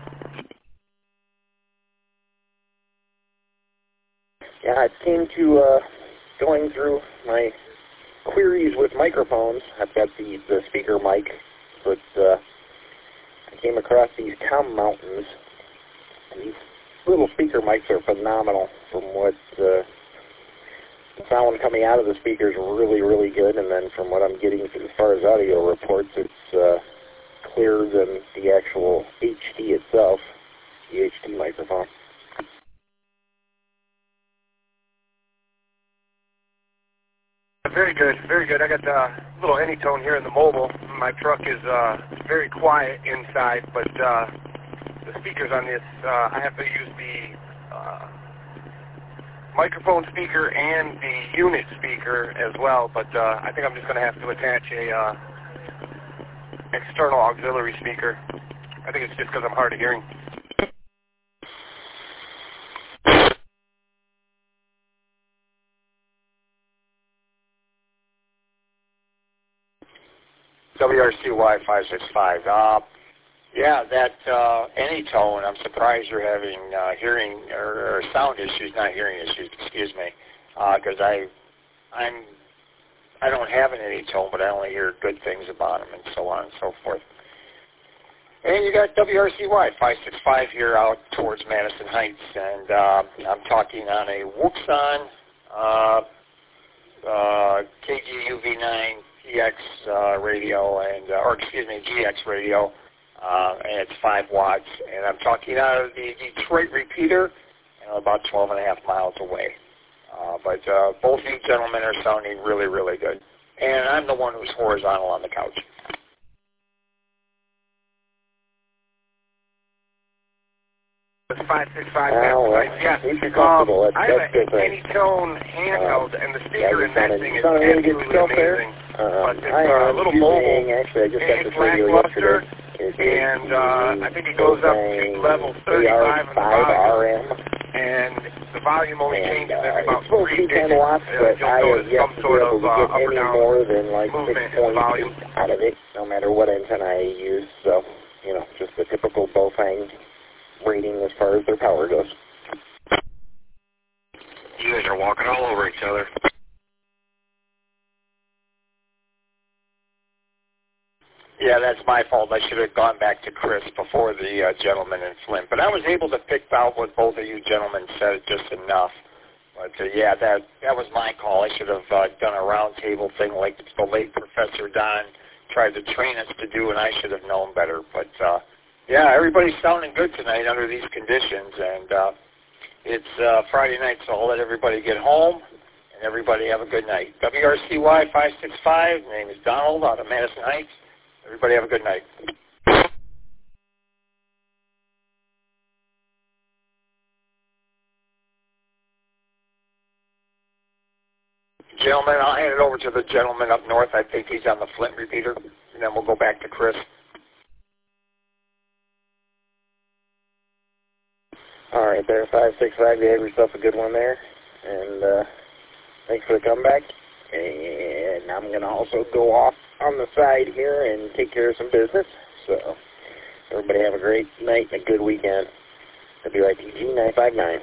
Yeah, I came to uh, going through my queries with microphones. I've got the, the speaker mic, but uh, I came across these Com Mountains. And these little speaker mics are phenomenal from what uh, the sound coming out of the speakers really, really good. And then from what I'm getting as far as audio reports, it's uh, clearer than the actual H T itself, the H T microphone. Very good, very good. I got a little Anytone here in the mobile. My truck is uh, very quiet inside, but uh, the speakers on this, uh, I have to use the uh, microphone speaker and the unit speaker as well, but uh, I think I'm just going to have to attach a uh, external auxiliary speaker. I think it's just because I'm hard of hearing. W R C Y five six five. Uh, yeah, that uh, Anytone, I'm surprised you're having uh, hearing or, or sound issues, not hearing issues, excuse me, because uh, I, I'm, I don't have an Anytone, but I only hear good things about them and so on and so forth. And you got W R C Y five six five here out towards Madison Heights, and uh, I'm talking on a Wuxon uh, uh, K G U V nine P X uh, radio, and uh, or excuse me, G X radio, uh, and it's five watts. And I'm talking out of the Detroit repeater, and I'm about twelve and a half miles away. Uh, but uh, both you gentlemen are sounding really, really good. And I'm the one who's horizontal on the couch. five six five. Oh, well, yes. if you're comfortable, um, that's, I have that's a good thing. Anytone handheld, uh, and the speaker yeah, in that thing is really absolutely amazing. Uh, but it's I uh, a am little using, mobile. actually, I just got It's this radio lackluster, yesterday. and uh, I think it goes up to level thirty-five on the volume. And the volume only and, changes uh, every about it's supposed three to be ten digits. watts, Uh, but you'll I notice have yet some to be sort able of to uh, get up or any down more than like movement six in the point volume. eight out of it, no matter what antenna I use. So, you know, just the typical Bofang rating as far as their power goes. You guys are walking all over each other. Yeah, that's my fault. I should have gone back to Chris before the uh, gentleman in Flint. But I was able to pick out what both of you gentlemen said just enough. But uh, yeah, that that was my call. I should have uh, done a roundtable thing like the late Professor Don tried to train us to do, and I should have known better. But uh, yeah, everybody's sounding good tonight under these conditions, and uh, it's uh, Friday night, so I'll let everybody get home, and everybody have a good night. W R C Y five six five, my name is Donald out of Madison Heights. Everybody have a good night. Gentlemen, I'll hand it over to the gentleman up north. I think he's on the Flint repeater, and then we'll go back to Chris. All right, there, five six five. You have yourself a good one there, and uh, thanks for the comeback. And I'm going to also go off on the side here and take care of some business. So everybody have a great night and a good weekend. W I T G nine five nine.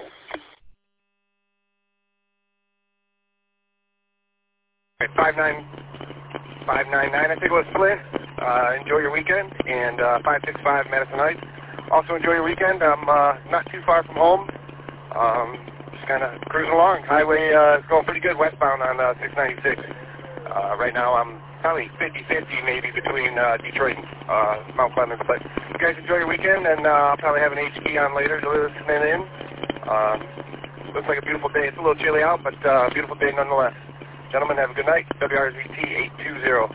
five nine five nine nine, I think it was Flint. Uh, enjoy your weekend. And uh, five six five Madison Heights. Also enjoy your weekend. I'm uh, not too far from home. Um, just kind of cruising along. Highway uh, is going pretty good westbound on uh, six ninety-six. Uh, right now I'm probably fifty fifty maybe between uh, Detroit and uh, Mount Clemens. But you guys enjoy your weekend, and uh, I'll probably have an H P on later to listen in. Uh, looks like a beautiful day. It's a little chilly out, but uh, beautiful day nonetheless. Gentlemen, have a good night. W R Z T eight two zero.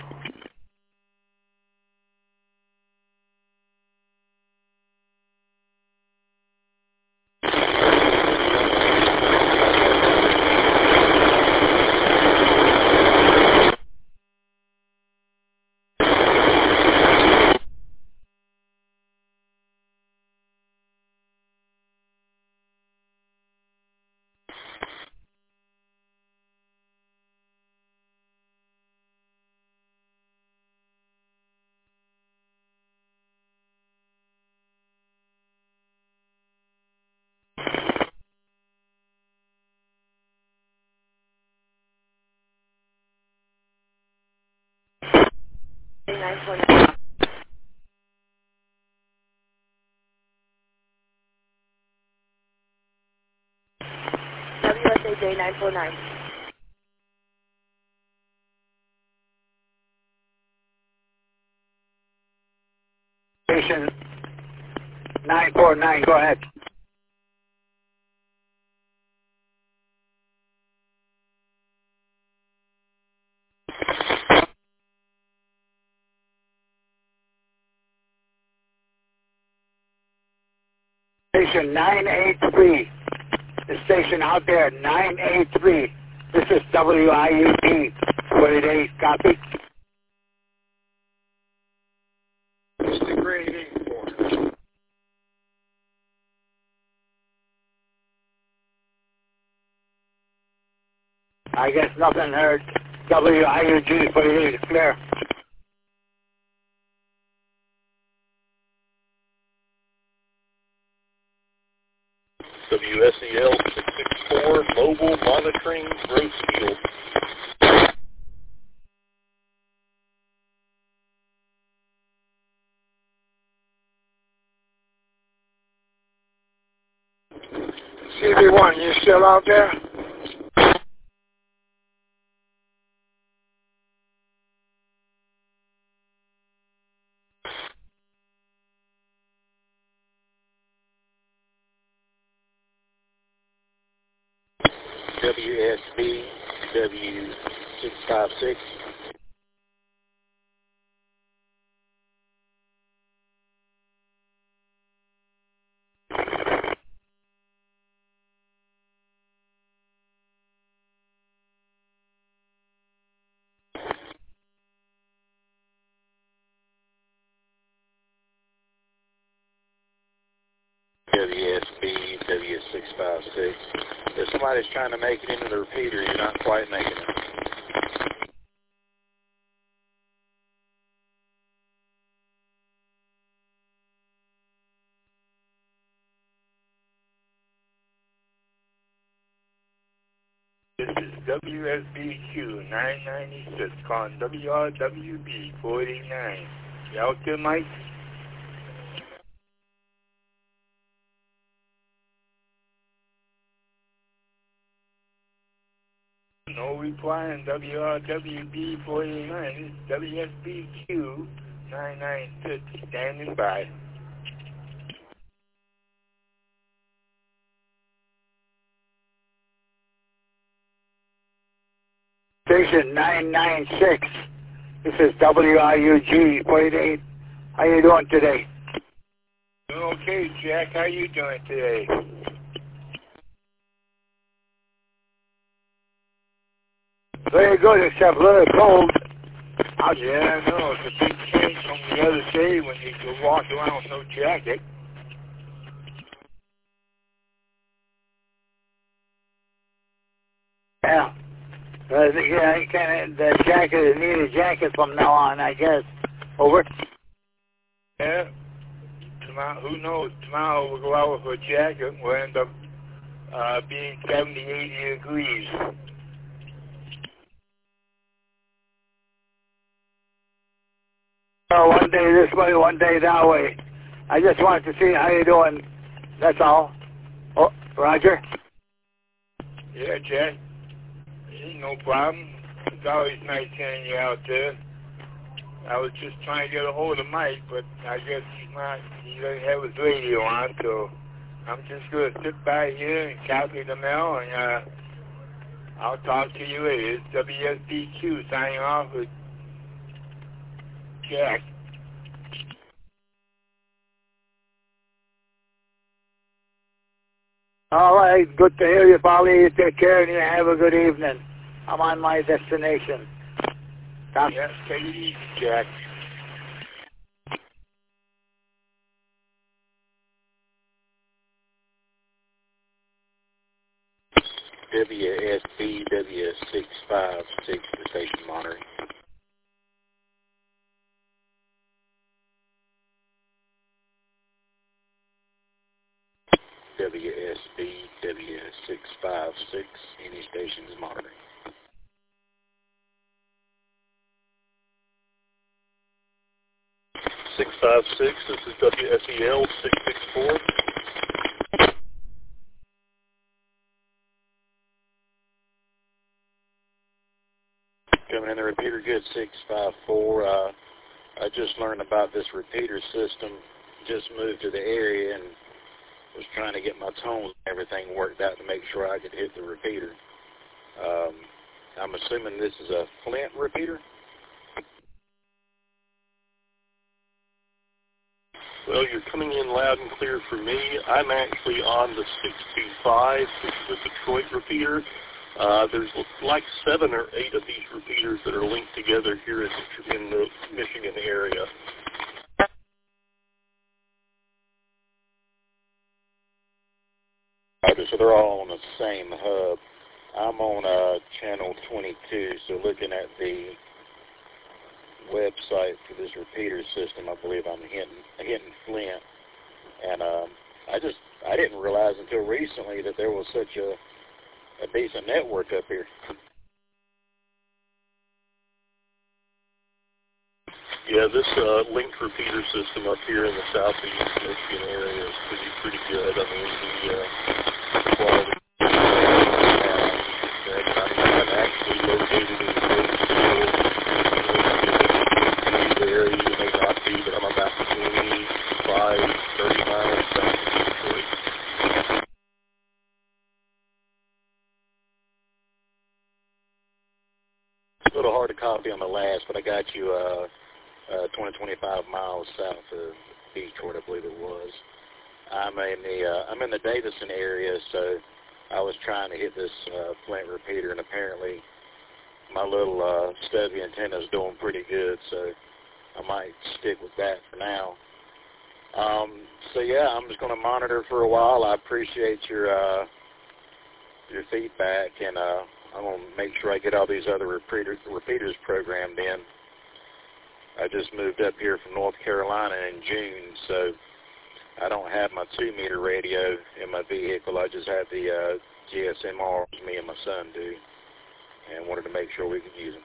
W S A J nine four nine. Station nine four nine, go ahead. Station nine eight three. The station out there, nine eight three. This is W I U T forty-eight, copy. What's the grading for? I guess nothing heard. W I U G forty-eight is clear. W S E L six six four, mobile monitoring Grosse Ile. C B one, you still out there? W S B W six five six. W S B W six five six. If somebody's trying to make it into the repeater, you're not quite making it. This is W S B Q nine ninety-six calling W R W B four eighty-nine. You out there, Mike? No reply on W R W B four eighty-nine. This is W S B Q nine ninety-six standing by. Station nine ninety-six. This is W R U G four eighty-eight. How you doing today? Doing okay, Jack. How you doing today? Very good, except a little cold. Oh, yeah, I know. It's a big change from the other day when you could walk around with no jacket. Yeah. Uh, yeah, you kind of, the jacket is need a jacket from now on, I guess. Over. Yeah. Tomorrow, who knows? Tomorrow we'll go out with a jacket and we'll end up uh, being seventy, eighty degrees. Uh, one day this way, one day that way. I just wanted to see how you're doing. That's all. Oh, Roger? Yeah, Jack. Ain't no problem. It's always nice hearing you out there. I was just trying to get a hold of Mike, but I guess he's not, he doesn't have his radio on, so I'm just going to sit by here and copy the mail, and uh, I'll talk to you later. It's W S B Q signing off with Jack. All right, good to hear you, Polly. You take care and you have a good evening. I'm on my destination. Tom? Yes, take it easy, Jack. W S B W six five six, the station monitoring. W S B W six five six, any stations monitoring. six five six, this is W S E L six six four. Coming in the repeater good, six five four. Uh, I just learned about this repeater system, just moved to the area and was trying to get my tones and everything worked out to make sure I could hit the repeater. Um, I'm assuming this is a Flint repeater? Well, you're coming in loud and clear for me. I'm actually on the six two five, which is a Detroit repeater. Uh, there's like seven or eight of these repeaters that are linked together here in the, in the Michigan area. So they're all on the same hub. I'm on uh, channel twenty-two, so looking at the website for this repeater system, I believe I'm hitting, hitting Flint. And um, I just I didn't realize until recently that there was such a, a decent network up here. Yeah, this uh, linked repeater system up here in the southeast Michigan area is pretty pretty good. I mean, the uh, quality. I'm actually located in the area. You may not be, but I'm about twenty-five, thirty miles south of Detroit. A little hard to copy on the last, but I got you uh, uh, twenty, twenty-five miles south of Detroit, I believe it was. I'm in the uh, I'm in the Davison area, so I was trying to hit this uh, Flint repeater, and apparently my little uh, stubby antenna is doing pretty good, so I might stick with that for now. Um, so yeah, I'm just going to monitor for a while. I appreciate your uh, your feedback, and uh, I'm going to make sure I get all these other repeater, repeaters programmed in. I just moved up here from North Carolina in June, so I don't have my two-meter radio in my vehicle. I just have the uh, G S M Rs me and my son do, and wanted to make sure we could use them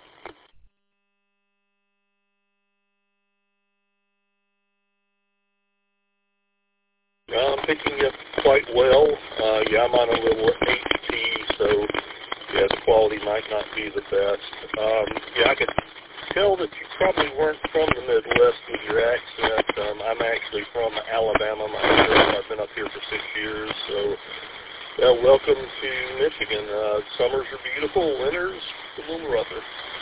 there. I'm picking up quite well. Uh, yeah, I'm on a little H T, so yeah, the quality might not be the best. Um, yeah, I could tell that you probably weren't from the Midwest with your accent. Um, I'm actually from Alabama myself. I've been up here for six years, so well, welcome to Michigan. Uh, summers are beautiful, winters a little rougher.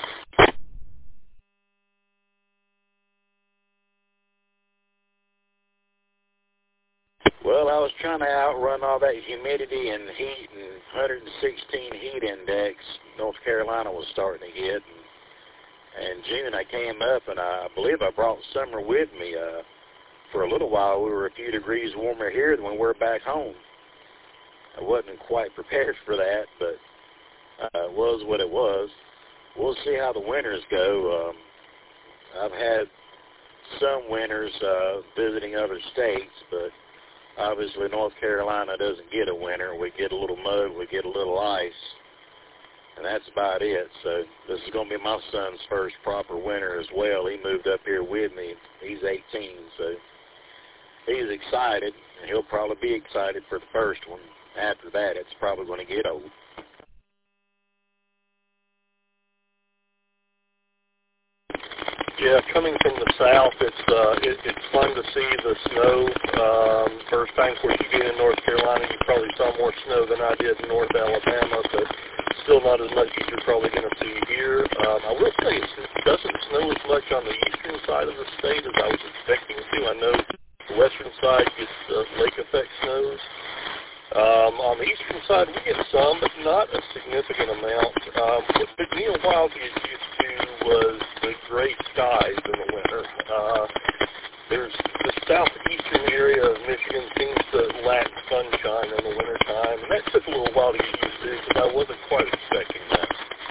Well, I was trying to outrun all that humidity and heat and one hundred sixteen heat index North Carolina was starting to get. And in June I came up, and I believe I brought summer with me. Uh, for a little while we were a few degrees warmer here than when we were back home. I wasn't quite prepared for that, but uh, it was what it was. We'll see how the winters go. Um, I've had some winters uh, visiting other states, but obviously North Carolina doesn't get a winter. We get a little mud, we get a little ice, and that's about it. So this is going to be my son's first proper winter as well. He moved up here with me. He's eighteen, so he's excited, and he'll probably be excited for the first one. After that, it's probably going to get old. Yeah, coming from the south, it's uh, it, it's fun to see the snow. Um, first time, of course, you get in North Carolina, you probably saw more snow than I did in North Alabama, but still not as much as you're probably going to see here. Um, I will say it doesn't snow as much on the eastern side of the state as I was expecting to. I know the western side gets uh, lake effect snows. Um, on the eastern side, we get some, but not a significant amount. Um, what took me a while to get used to was the gray skies in the winter. Uh, there's the southeastern area of Michigan seems to lack sunshine in the wintertime, and that took a little while to get used to because I wasn't quite expecting that.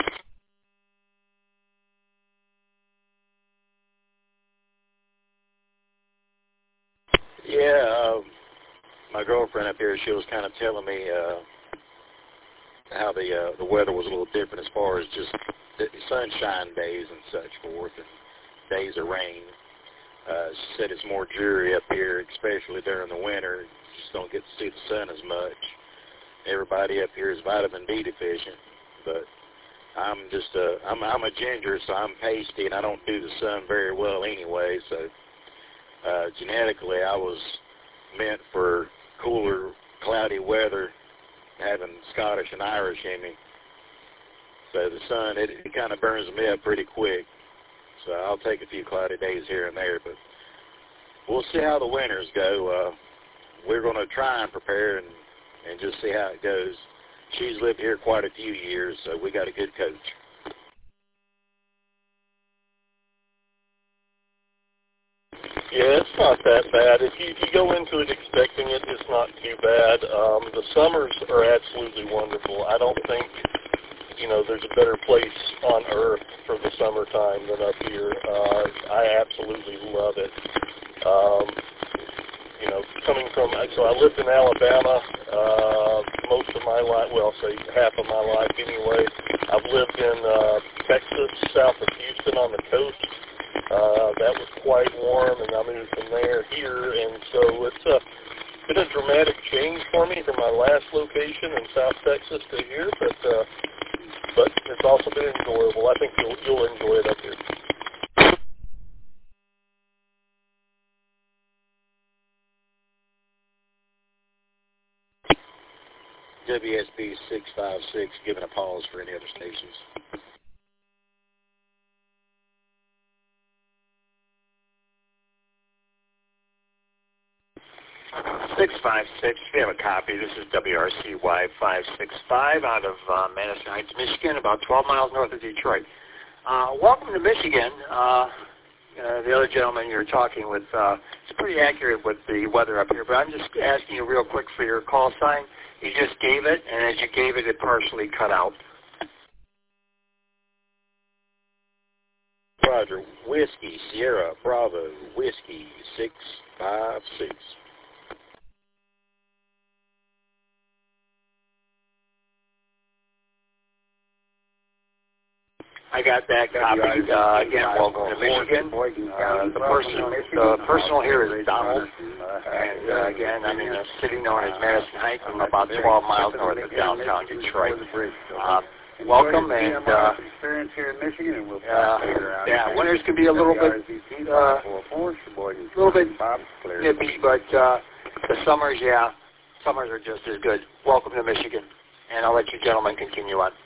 Yeah, um, my girlfriend up here, she was kind of telling me uh, how the uh, the weather was a little different as far as just the sunshine days and such forth, and days of rain. Uh, she said it's more dreary up here, especially during the winter. You just don't get to see the sun as much. Everybody up here is vitamin D deficient, but I'm just a I'm I'm a ginger, so I'm pasty, and I don't do the sun very well anyway. So uh, genetically, I was meant for cooler, cloudy weather, having Scottish and Irish in me. So the sun, it, it kind of burns me up pretty quick. So I'll take a few cloudy days here and there, but we'll see how the winters go. Uh, we're going to try and prepare and, and just see how it goes. She's lived here quite a few years, so we got a good coach. Yeah, it's not that bad. If you, if you go into it expecting it, it's not too bad. Um, the summers are absolutely wonderful. I don't think, you know, there's a better place on earth for the summertime than up here. Uh, I absolutely love it. Um, you know, coming from, so I lived in Alabama uh, most of my life, well, say half of my life anyway. I've lived in uh, Texas, south of Houston on the coast. Uh, that was quite warm, and I moved from there here, and so it's uh, been a dramatic change for me from my last location in South Texas to here, but uh, but it's also been enjoyable. I think you'll, you'll enjoy it up here. W S B six five six, giving a pause for any other stations. six five six, if you have a copy, this is W R C Y five six five out of uh, Madison Heights, Michigan, about twelve miles north of Detroit. Uh, welcome to Michigan. Uh, uh, the other gentleman you were talking with, uh, it's pretty accurate with the weather up here, but I'm just asking you real quick for your call sign. You just gave it, and as you gave it, it partially cut out. Roger. Whiskey, Sierra, Bravo, Whiskey, six five six. I got that copied. Uh, again, welcome to Michigan. Uh, the person, the personal here is Donald, and uh, again, I'm in a city known as Madison Heights. I'm about twelve miles north of downtown Detroit. Uh, welcome, and uh, experience here in Michigan, and we'll uh, yeah, winters can be a little bit, uh, a little bit nippy, but uh, the summers, yeah, summers are just as good. Welcome to Michigan, and I'll let you gentlemen continue on.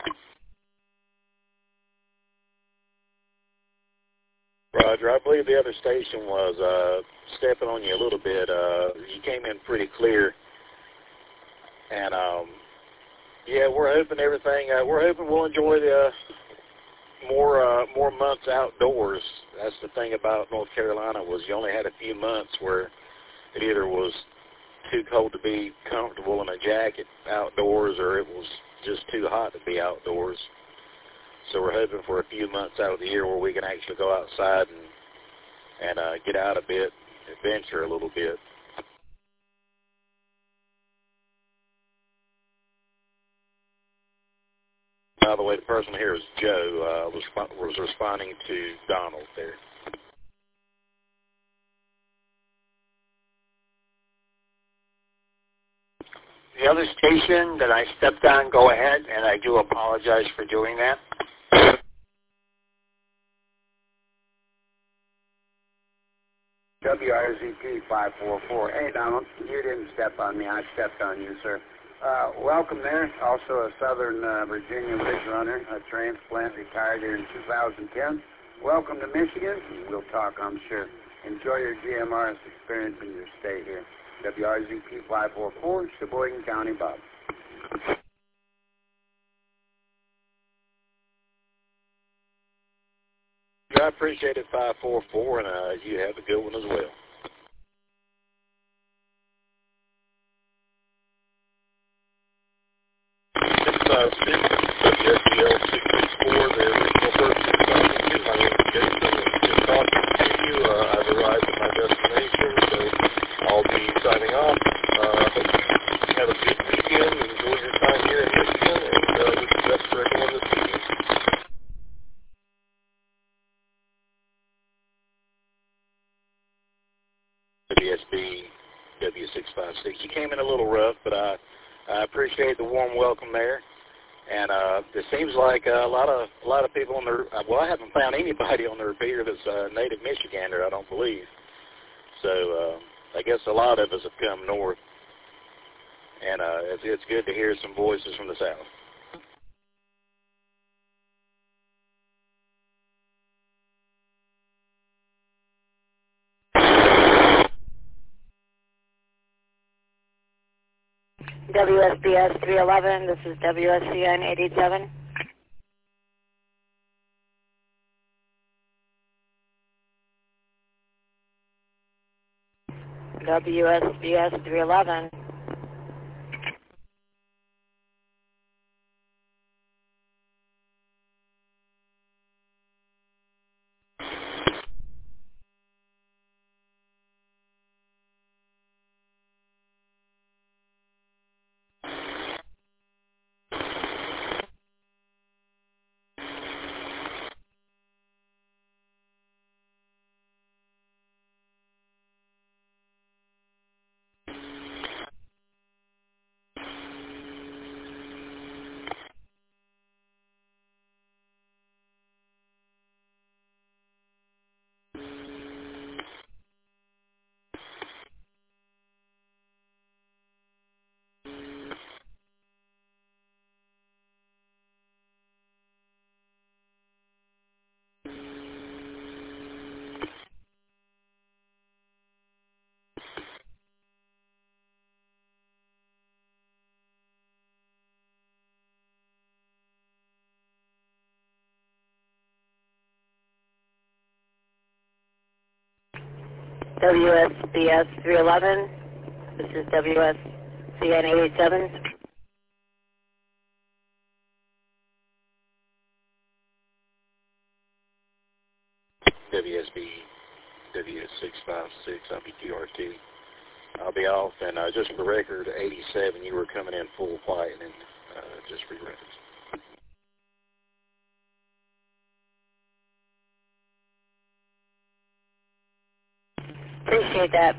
Roger, I believe the other station was uh, stepping on you a little bit. Uh, you came in pretty clear, and um, yeah, we're hoping everything. Uh, we're hoping we'll enjoy the uh, more uh, more months outdoors. That's the thing about North Carolina, was you only had a few months where it either was too cold to be comfortable in a jacket outdoors, or it was just too hot to be outdoors. So we're hoping for a few months out of the year where we can actually go outside and and uh, get out a bit, adventure a little bit. By the way, the person here is Joe. Uh, was was responding to Donald there. The other station that I stepped on, go ahead, and I do apologize for doing that. W R Z P five four four. Hey, Donald, you didn't step on me. I stepped on you, sir. Uh, welcome there. Also a Southern uh, Virginia Ridge Runner, a transplant, retired here in two thousand ten. Welcome to Michigan. We'll talk, I'm sure. Enjoy your G M R S experience in your stay here. W R Z P five four four, Sheboygan County, Bob. I appreciate it, five four four, and uh, you have a good one as well. six five six, W S B L six six four, the original person talking to. My name is Jason. Good talking to you. Uh, I've arrived at my destination, so I'll be signing off. Uh, hope you have a good weekend. Enjoy your time here in Michigan, and uh, wish the best for everyone this weekend. W S B W six five six. You came in a little rough, but I, I appreciate the warm welcome there. And uh, it seems like uh, a lot of a lot of people on the well, I haven't found anybody on the repeater that's a native Michigander, I don't believe. So uh, I guess a lot of us have come north, and uh, it's, it's good to hear some voices from the south. W S B S three eleven, this is W S C N eight eight seven. W S B S three eleven. W S B S three eleven. This is W S C N eight eight seven. W S B W S six five six, I'll be T R T. I'll be off, and uh, just for the record, eighty-seven, you were coming in full flight, and uh, just for your reference. Appreciate that.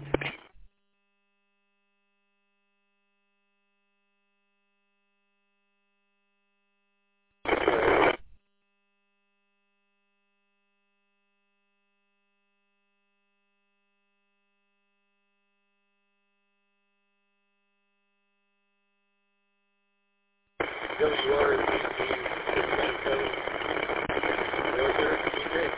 W R B T six nine seven. Military, T J.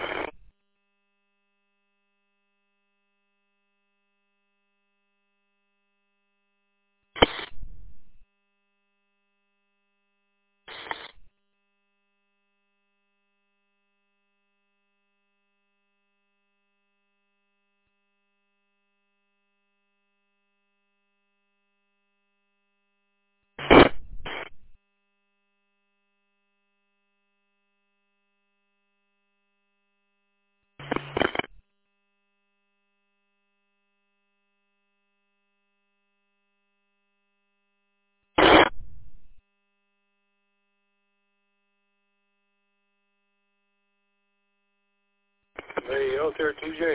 Hey, out there, T J.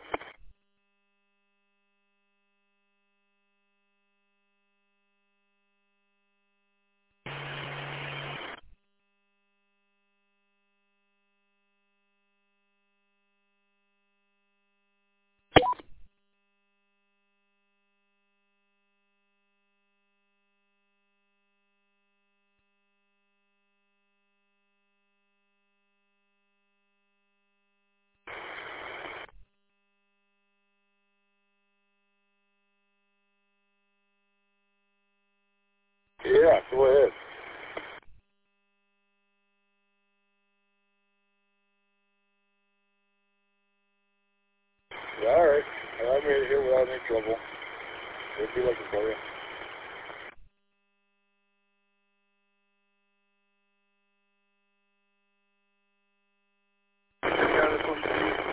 Yeah, go ahead. Yeah, all right. I made it here without any trouble. We'll be looking for you. Yeah, this one's for you.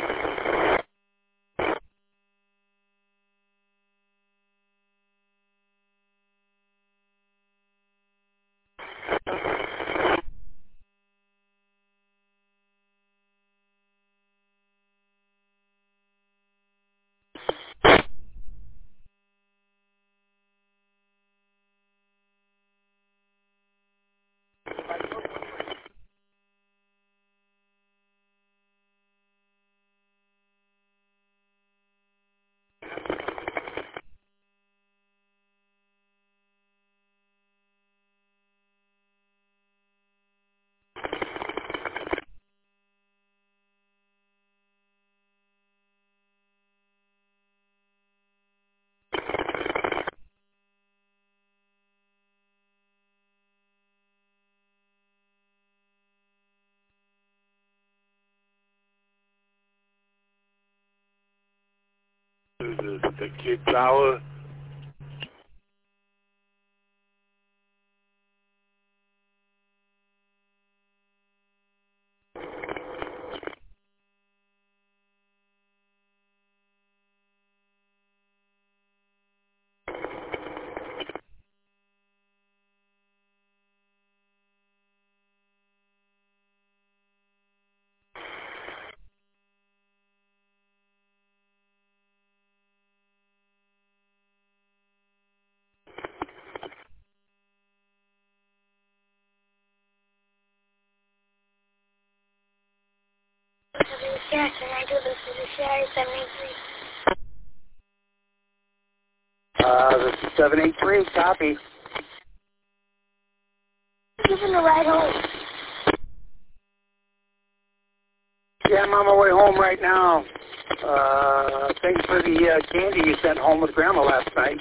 The, the kid tower. Yeah, can I do this for the Sherry seventy-three? Uh, this is seven eight three, copy. Giving a ride home. Yeah, I'm on my way home right now. Uh, thanks for the uh, candy you sent home with Grandma last night.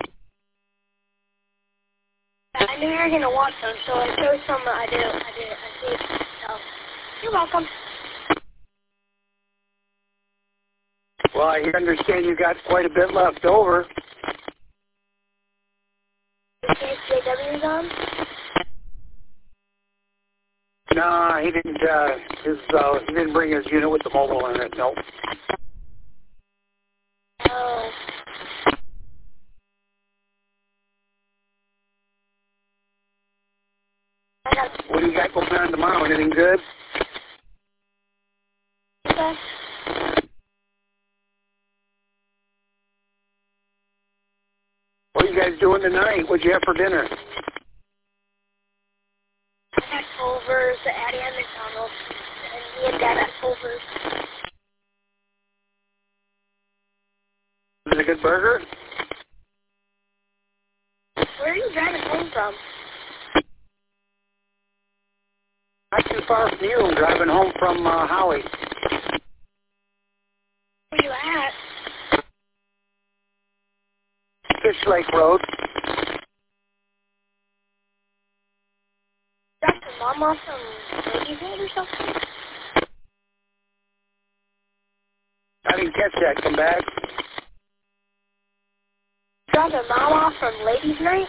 I knew you were going to want some, so I chose some. I did. I did. I did. So, you're welcome. Well, Well, I understand you got quite a bit left over. Is J W's on? Nah, he didn't. Uh, his uh, he didn't bring his unit with the mobile in it. No. Oh. What do you got going on tomorrow? Anything good? Okay. What are you guys doing tonight? What'd you have for dinner? I had Culver's at Ann McDonald's, and me and Dad had Culver's. Is it a good burger? Where are you driving home from? Not too far from you. I'm driving home from uh, Howie. Where are you at? Fish Lake Road. Dropped your mom off from Ladies Night or something? I didn't catch that. Come back. Dropped your mom off from Ladies Night?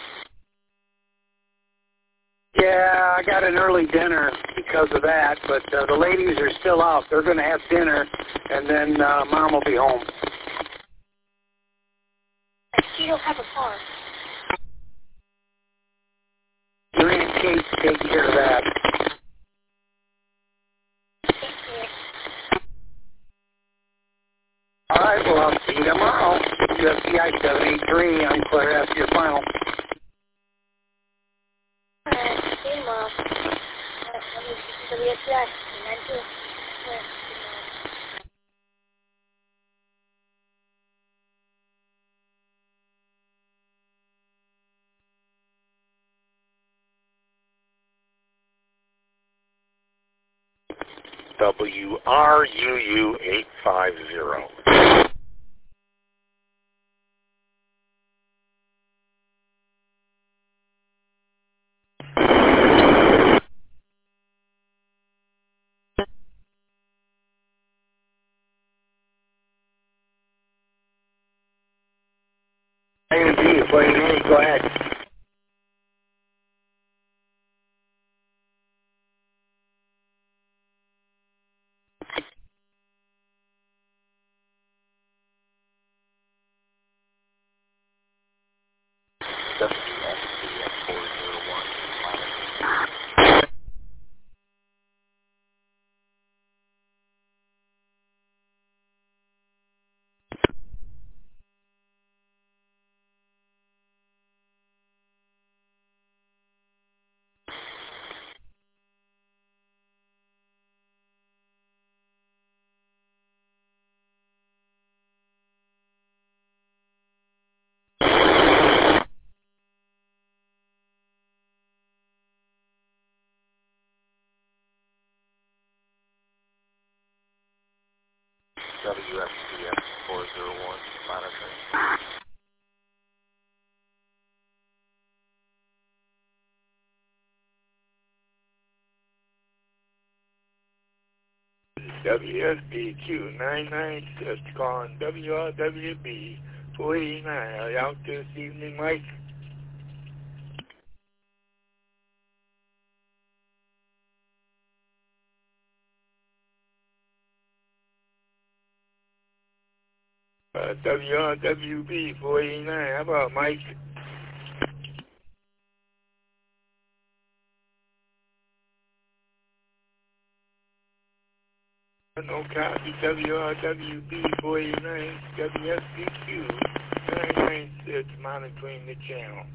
Yeah, I got an early dinner because of that, but uh, the ladies are still out. They're going to have dinner, and then uh, Mom will be home. She don't have a car. Your Aunt Kate's taking care of that. All right, well, I'll see you tomorrow. U S C I seven eight three. I'm Claire after your final. Alright, see you tomorrow. Uh, let me see W S C I nine two. W R U U eight five zero. A and B, what do you need? Go ahead. W F C F four zero one, monitoring. W S B Q nine nine six calling W R W B four eighty-nine. Are you out this evening, Mike? Uh, W R W B four eighty-nine. How about Mike? No copy. W R W B four eighty-nine. W S B Q nine nine six monitoring the channel.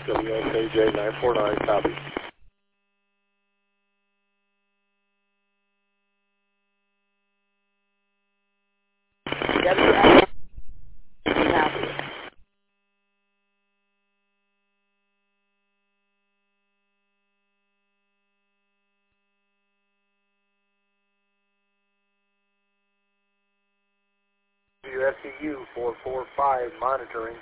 W S A J nine four nine, copy. W S W S E U four four five, monitoring.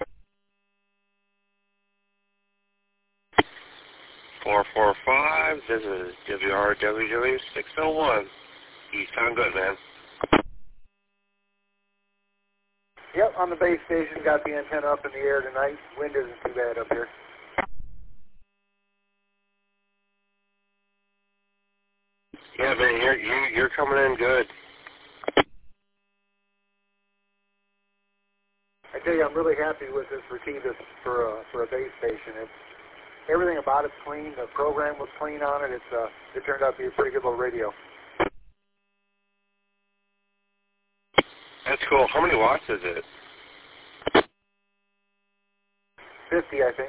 four four five, this is W R W W six oh one. You sound good, man. Yep, on the base station, got the antenna up in the air tonight. Wind isn't too bad up here. Yeah, man, you're, you, you're coming in good. I tell you, I'm really happy with this Retevis for a, for a base station. It's, everything about it's clean. The program was clean on it. It's uh, it turned out to be a pretty good little radio. That's cool. How many watts is it? fifty, I think.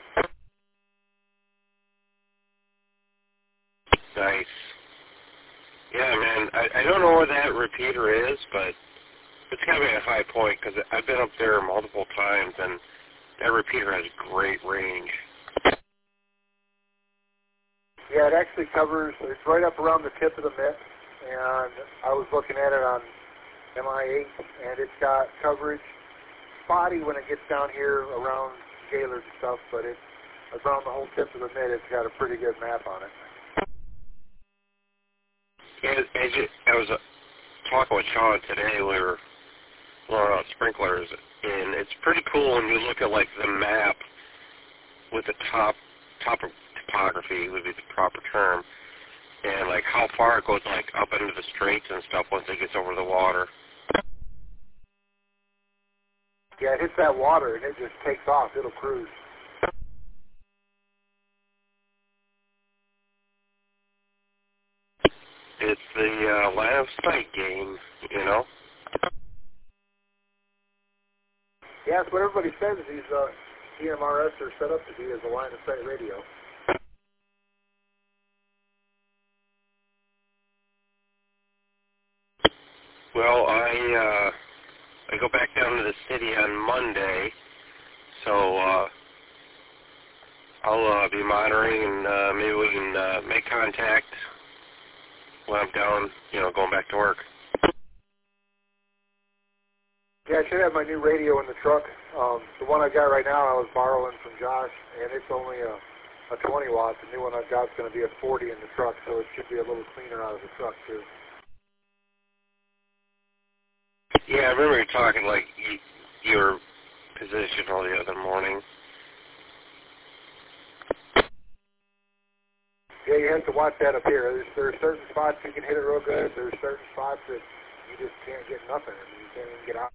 Nice. Yeah, man, I, I don't know where that repeater is, but it's got to be a high point because I've been up there multiple times, and that repeater has great range. Yeah, it actually covers, it's right up around the tip of the mitt, and I was looking at it on M I eight, and it's got coverage spotty when it gets down here around Gaylord and stuff, but it's around the whole tip of the mitt. It's got a pretty good map on it. Yeah, as you, I was uh, talking with Sean today, we were blowing out sprinklers, and it's pretty cool when you look at like the map with the top top of topography would be the proper term, and like how far it goes like up into the straits and stuff once it gets over the water. Yeah, it hits that water and it just takes off. It'll cruise. It's the uh, line of sight game, you know. Yeah, that's what everybody says. These uh, E M R S are set up to be as a line of sight radio. Well, I uh, I go back down to the city on Monday, so uh, I'll uh, be monitoring, and uh, maybe we can uh, make contact when I'm down, you know, going back to work. Yeah, I should have my new radio in the truck. Um, the one I got right now I was borrowing from Josh, and it's only a, a twenty watt. The new one I've got is going to be a forty in the truck, so it should be a little cleaner out of the truck, too. Yeah, I remember you talking like you, your position all the other morning. Yeah, you have to watch that up here. There's, there are certain spots you can hit it real good. There's certain spots that you just can't get nothing. I mean, you can't even get out.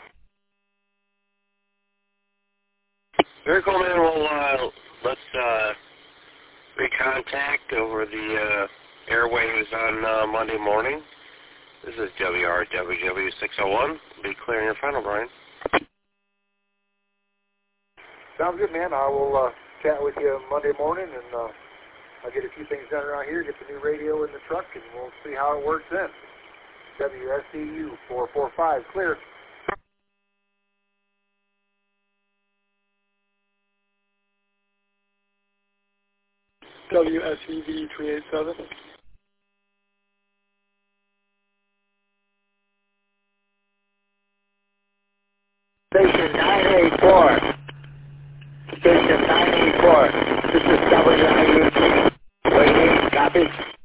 Very cool, man. Well, uh, let's uh, recontact over the uh, airwaves on uh, Monday morning. This is W R W W six oh one. Be clearing your final, Brian. Sounds good, man. I will uh, chat with you Monday morning, and uh, I'll get a few things done around here, get the new radio in the truck, and we'll see how it works then. W S E U four four five, clear. W S E V three eight seven. Station nine eight four. Station nine eight four. This is W I U G. Waiting, copy.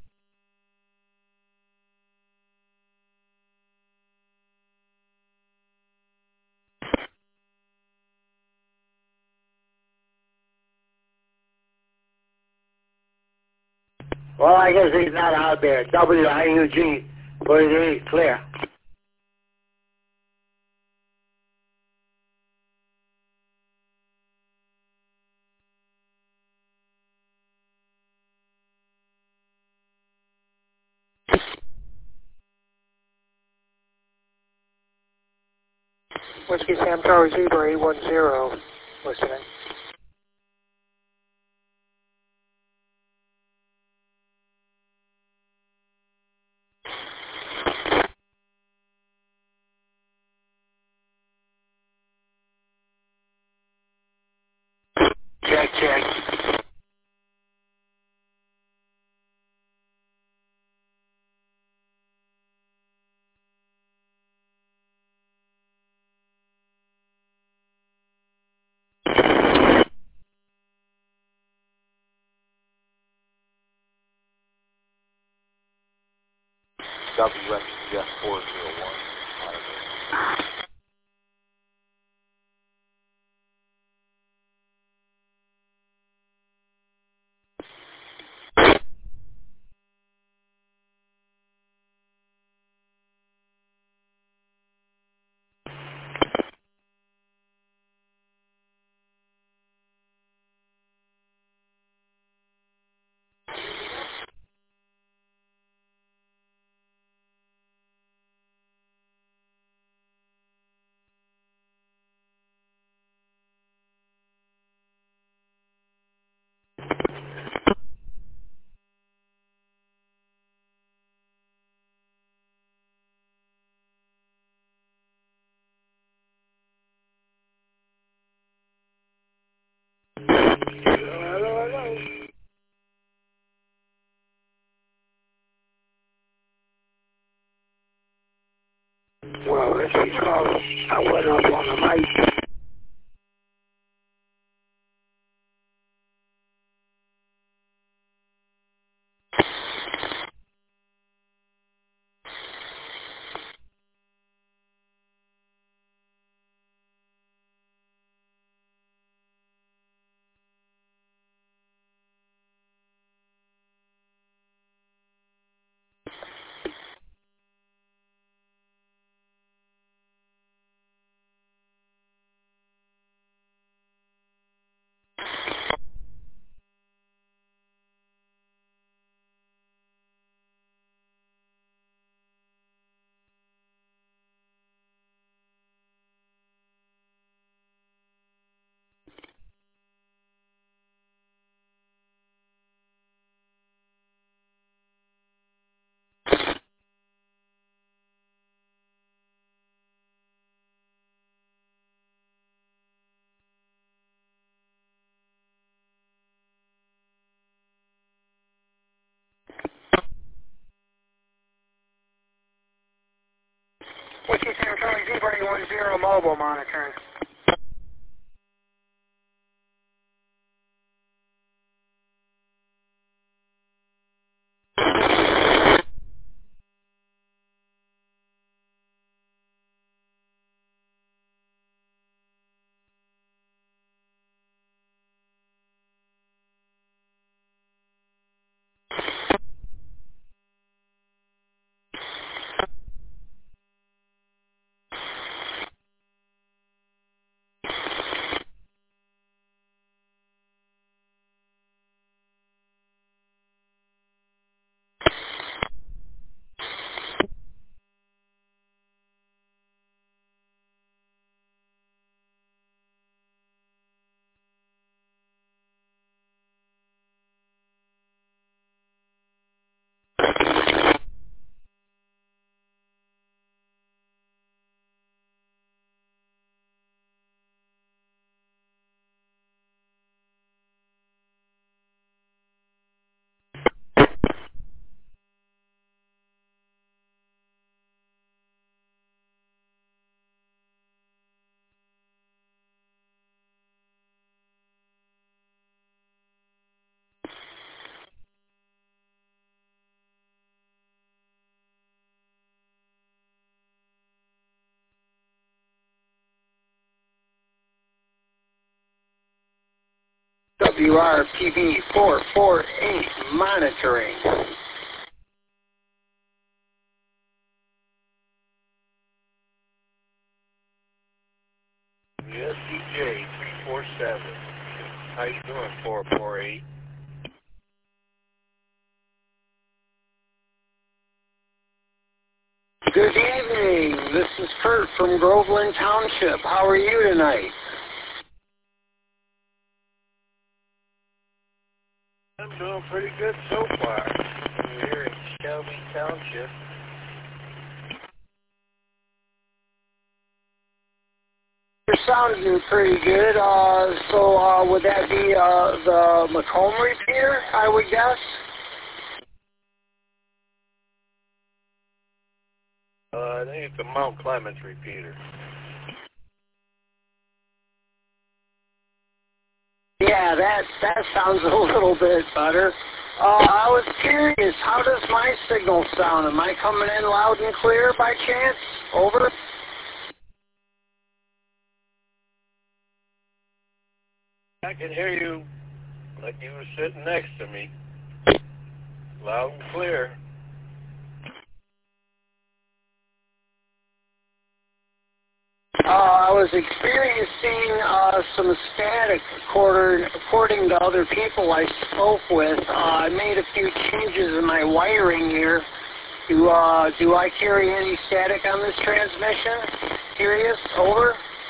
Well, I guess he's not out there. W I U G forty-eight, clear. Whiskey Sam Tower Zebra eight one zero, listening. check, check. W X C S four zero one. Well, as you saw, I went up on the mic. Whiskey Sam Charlie Z one zero mobile monitoring. W R P V four four eight monitoring. S C J three four seven. How you doing, four four eight? Good evening. This is Kurt from Groveland Township. How are you tonight? I'm doing pretty good so far. We're here in Shelby Township. sounding pretty good. Uh, so uh, would that be uh, the Macomb repeater, I would guess? Uh, I think it's a Mount Clemens repeater. Yeah, that that sounds a little bit better. Uh, I was curious, how does my signal sound? Am I coming in loud and clear by chance? Over? I can hear you like you were sitting next to me. Loud and clear. Uh, I was experiencing uh, some static according, according to other people I spoke with. Uh, I made a few changes in my wiring here. Do, uh, do I carry any static on this transmission? Curious? Over?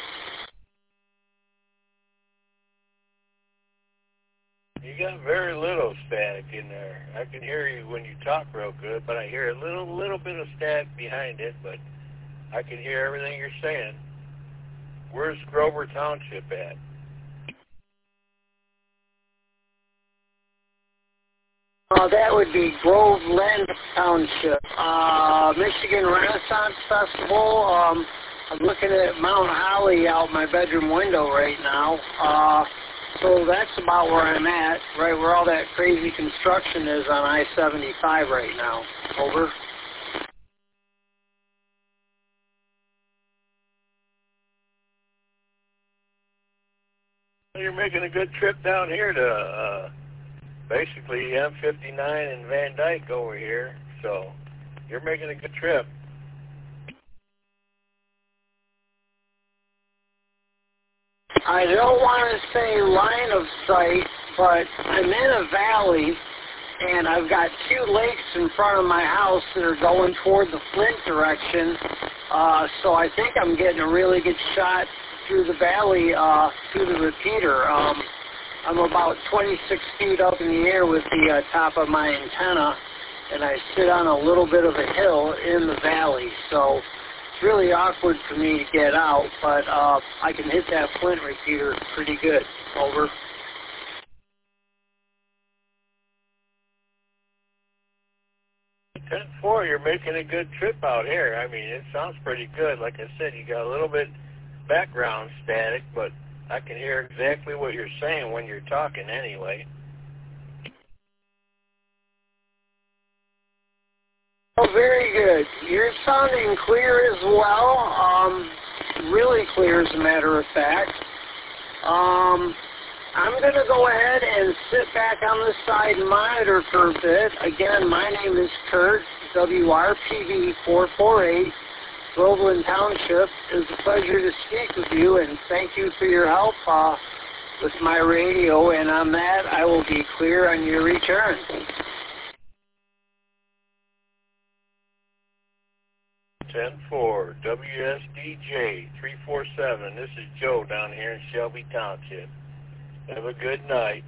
You got very little static in there. I can hear you when you talk real good, but I hear a little little bit of static behind it, but I can hear everything you're saying. Where's Grover Township at? Uh, that would be Groveland Township. Uh, Michigan Renaissance Festival. Um, I'm looking at Mount Holly out my bedroom window right now. Uh, so that's about where I'm at, right where all that crazy construction is on I seventy-five right now. Over. You're making a good trip down here to uh, basically M fifty-nine and Van Dyke over here, so you're making a good trip. I don't want to say line of sight, but I'm in a valley, and I've got two lakes in front of my house that are going toward the Flint direction, uh, so I think I'm getting a really good shot through the valley, uh, through the repeater. Um, I'm about twenty-six feet up in the air with the uh, top of my antenna, and I sit on a little bit of a hill in the valley, so it's really awkward for me to get out, but uh, I can hit that Flint repeater pretty good. Over. ten four, you're making a good trip out here. I mean, it sounds pretty good. Like I said, you got a little bit background static, but I can hear exactly what you're saying when you're talking anyway. Oh, very good. You're sounding clear as well. Um, really clear, as a matter of fact. Um, I'm going to go ahead and sit back on the side and monitor for a bit. Again, my name is Kurt, W R P V four four eight. Groveland Township. It was a pleasure to speak with you, and thank you for your help uh, with my radio, and on that, I will be clear on your return. ten four, W S D J three four seven. This is Joe down here in Shelby Township. Have a good night.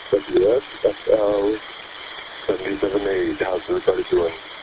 W S F L seventy-seven eight. How's everybody doing?